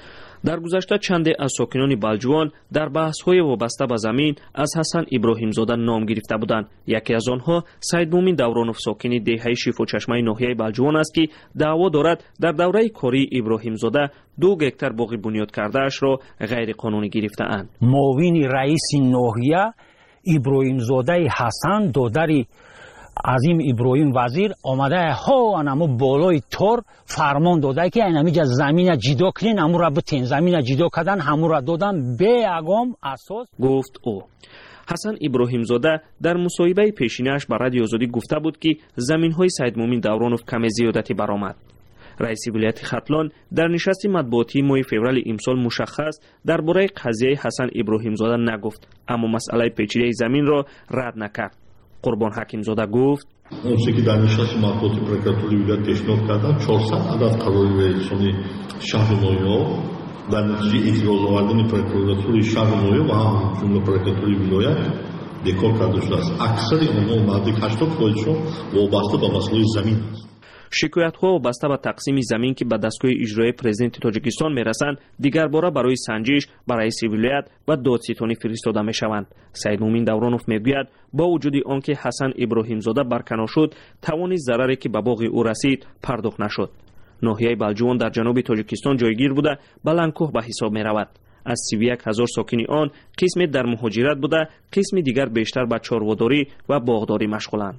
در گذشته چند از ساکنان بلجوان در بحث‌های وابسته به زمین از حسن ابراهیم زاده نام گرفته بودند. یکی از آنها سید مومن دورانوف ساکن دهه شیف و چشمه ناحیه بلجوان است که دعوا دارد در دوره کاری ابراهیم زاده دو گکتر باغ بنیاد کرده‌اش را غیر قانونی گرفته اند. معاون رئیس ناحیه ابراهیم زاده حسن دادری عظیم ابراهیم وزیر آمده ها انمو بالای تور فرمان داده که اینمی جا زمین جدا کنین همون را بتین زمین جدا کردن همون را دادن به اقام اساس. گفت او. حسن ابراهیم زاده در مصاحبه پیشینش با رادیو آزادی گفته بود که زمین های سید مومن دورانوف کم زیادتی برآمد. رئیس ولایت ختلان در نشست مطبوعاتی ماه فوریه امسال مشخص درباره قضیه حسن ابراهیم زاده نگفت اما مسئله پیچیده زمین را رد نکرد. قربان حکیم زاده گفت اونچه که در نشست مطبوعاتی پرکراتوری ولایت پیشنهاد کردن چهارصد عدد قرار رئیسان شهر نویا در نتیجه اعتراض آوردن پرکراتوری شهر نویا و هم جمله پرکراتوری ولایت دکار کرده شده است. اکثر آنها نزدیک هشتاد درصدشون وابسته به مسئله زمین است. شکایت‌ها وابسته به تقسیم زمین که به دستگاه اجرایی پرزیدنت تاجیکستان میرسند دیگر باره برای سنجش به رئیس ولایت و دادستانی فرستاده میشوند. سید مومن دورانوف میگوید با وجود آنکه حسن ابراهیم زاده برکنار شد توان ضرری که به باغ او رسید پرداخت نشد. ناحیه بلجوان در جنوب تاجیکستان جایگیر بوده بلندکوه به حساب میرود. از سی و یک هزار ساکن آن قسمی در مهاجرت بوده قسمی دیگر بیشتر به چارواداری و باغداری مشغولند.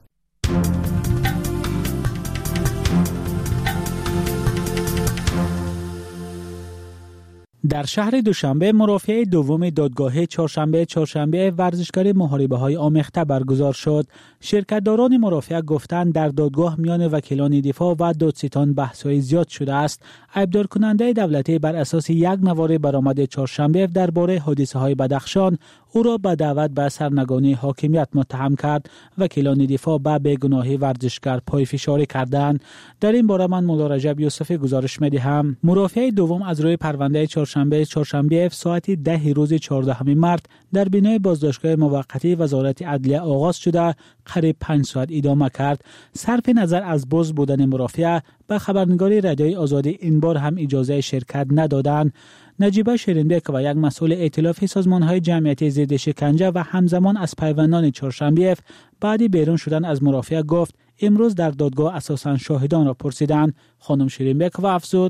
در شهر دوشنبه مرافعه دوم دادگاه چهارشنبه چهارشنبه ورزشکار محاربه‌های آمیخته برگزار شد. شرکت‌داران مرافعه گفتند در دادگاه میان وکیلان دفاع و دادستان بحث‌های زیاد شده است. ایبدار کننده دولتی بر اساس یک نوار برآمد چهارشنبه درباره حادثه‌های بدخشان او را به دعوت به سرنگونی حاکمیت متهم کرد. وکیلان دفاع به بیگناهی ورزشکار پایفشاری کردند. در این باره من مولا رجب یوسفی گزارش می‌دهم. مرافعه دوم از روی پرونده چهارشنبه چهارشنبه ساعت ده روز چهاردهم مارس در بینای بازداشتگاه موقتی وزارت عدلیه آغاز شده قریب پنج ساعت ادامه کرد. صرف نظر از باز بودن مرافعه به خبرنگاری رادیوی آزادی این بار هم اجازه شرکت ندادند. نجیبه شیرینبک و یک مسئول ائتلاف سازمان‌های جمعیتی ضد شکنجه و همزمان از پیوندان چهارشنبه بعدی بیرون شدن از مرافعه گفت امروز در دادگاه اساساً شاهدان را پرسیدند. خانم شیرینبک و افزود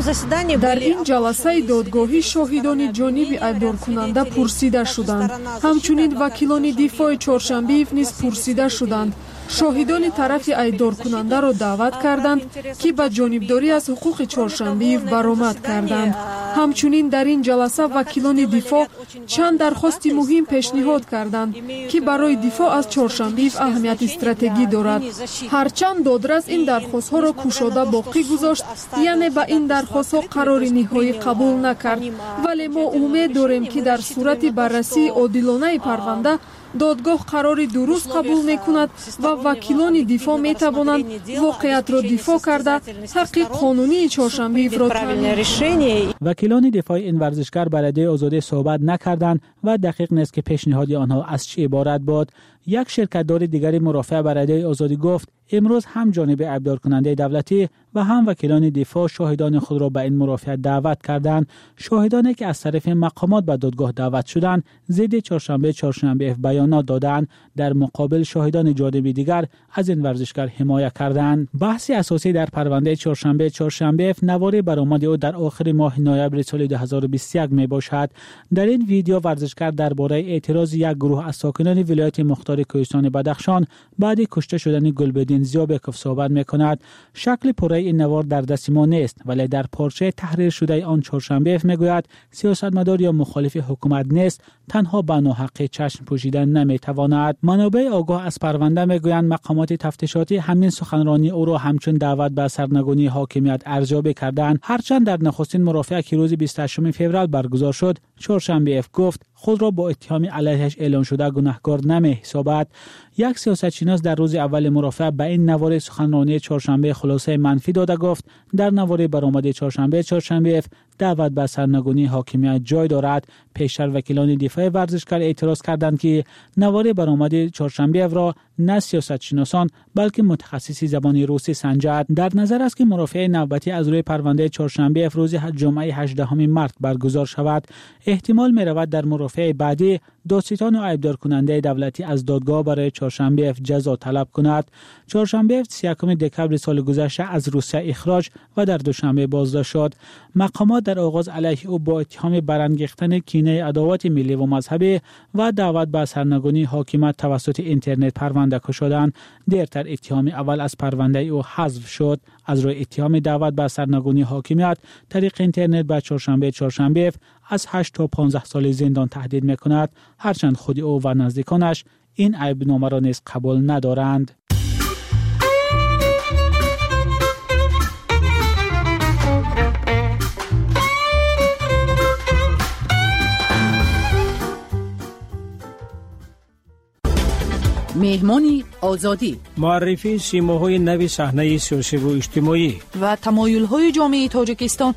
در این جلسه دادگاهی شاهدان جانب ایبدار کننده پرسیده شدند. همچنین وکیلان دفاع چهارشنبه نیز پرسیده شدند. شاهدان طرف ایبدار کننده را دعوت کردند که به جانبداری از حقوق چهارشنبه برآمد کردند. همچنین در این جلسه وکیلان دفاع چند درخواست مهم پیشنهاد کردند که برای دفاع از چهارشنبه اهمیت استراتژی دارد. هرچند دادرس این درخواست ها را کشاده باقی گذاشت، یعنی به این درخواست ها قرار نهایی قبول نکرد، ولی ما امید داریم که در صورت بررسی عادلانه پرونده دادگاه قرار درست قبول میکند و وکیلان دفاع میتوانند واقعیت را دفاع کرده حق قانونی چهارشنبه را تامین کنند. وکیلان دفاع این ورزشکار بر رادیوی آزادی صحبت نکردند و دقیق نیست که پیشنهاد آنها از چه عبارت بود. یک شرکت‌دار دیگری مرافع بر رادیوی آزادی گفت امروز هم جانب ایبدار کننده دولتی و هم وکیلان دفاع شاهدان خود را به این مرافعه دعوت کردند. شاهدانی که از طرف مقامات به دادگاه دعوت شدند ضد چهارشنبه چهارشنبه بیانات دادند. در مقابل شاهدان جانب دیگر از این ورزشکار حمایت کردند. بحث اساسی در پرونده چهارشنبه چهارشنبه نوار برآمد او در آخر ماه نوامبر سال دو هزار و بیست و یک می باشد. در این ویدیو ورزشکار درباره اعتراض یک گروه از ساکنان ولایت مختار کوهستان بدخشان بعد کشته شدن گلبدین انزیابی که صحبت میکند شکل پره این نوار در دست ما نیست، ولی در پارچه تحریر شده آن چهارشنبه میگوید سیاستمدار یا مخالف حکومت نیست، تنها به ناحق چشم پوشیدن نمیتواند. منابع آگاه از پرونده میگویند مقامات تفتیشاتی همین سخنرانی او را همچون دعوت به سرنگونی حاکمیت ارزیابی کردند، هرچند در نخستین مرافعه که روز بیست و هشتم فوریه برگزار شد چهارشنبه اف گفت خود را با اتهام علیهش اعلام شده گناهکار نمی حسابد. یک سیاستشناس در روز اول مرافعه به این نوار سخنرانی چهارشنبه خلاصه منفی داده گفت در نوار برآمده چهارشنبه چهارشنبه اف دعوت به سرنگونی حاکمیت جای دارد. پیشتر وکیلان دفاع ورزشکار اعتراض کردند که نوار برآمده چهارشنبه اف را نه سیاستشناسان بلکه متخصصی زبان روسی سنجد. در نظر است که مرافعه نوبتی از روی پرونده چهارشنبه اف روز جمعه هجدهم مارس برگزار شود. احتمال می رود در مرافعه بعدی دادستان و عیبدار کننده دولتی از دادگاه برای چهارشنبه اف جزا طلب کند. چهارشنبه اف سی و یکم دکمبر سال گذشته از روسیه اخراج و در دوشنبه بازداشت شد. مقامات در آغاز علیه او با اتهام برانگیختن کینه عداوت ملی و مذهبی و دعوت به سرنگونی حاکمیت توسط اینترنت پرونده کشیدند. دیرتر اتهام اول از پرونده او حذف شد. از روی اتهام دعوت به سرنگونی حاکمیت طریق اینترنت به چهارشنبه چهارشنبه از هشت تا پانزده سال زندان تهدید میکند، هرچند خود او و نزدیکانش این عیبنامه را نیز قبول ندارند. مهمانی آزادی، معرفی سیماهای نوی صحنه سیاسی و اجتماعی و تمایل‌های جامعه تاجیکستان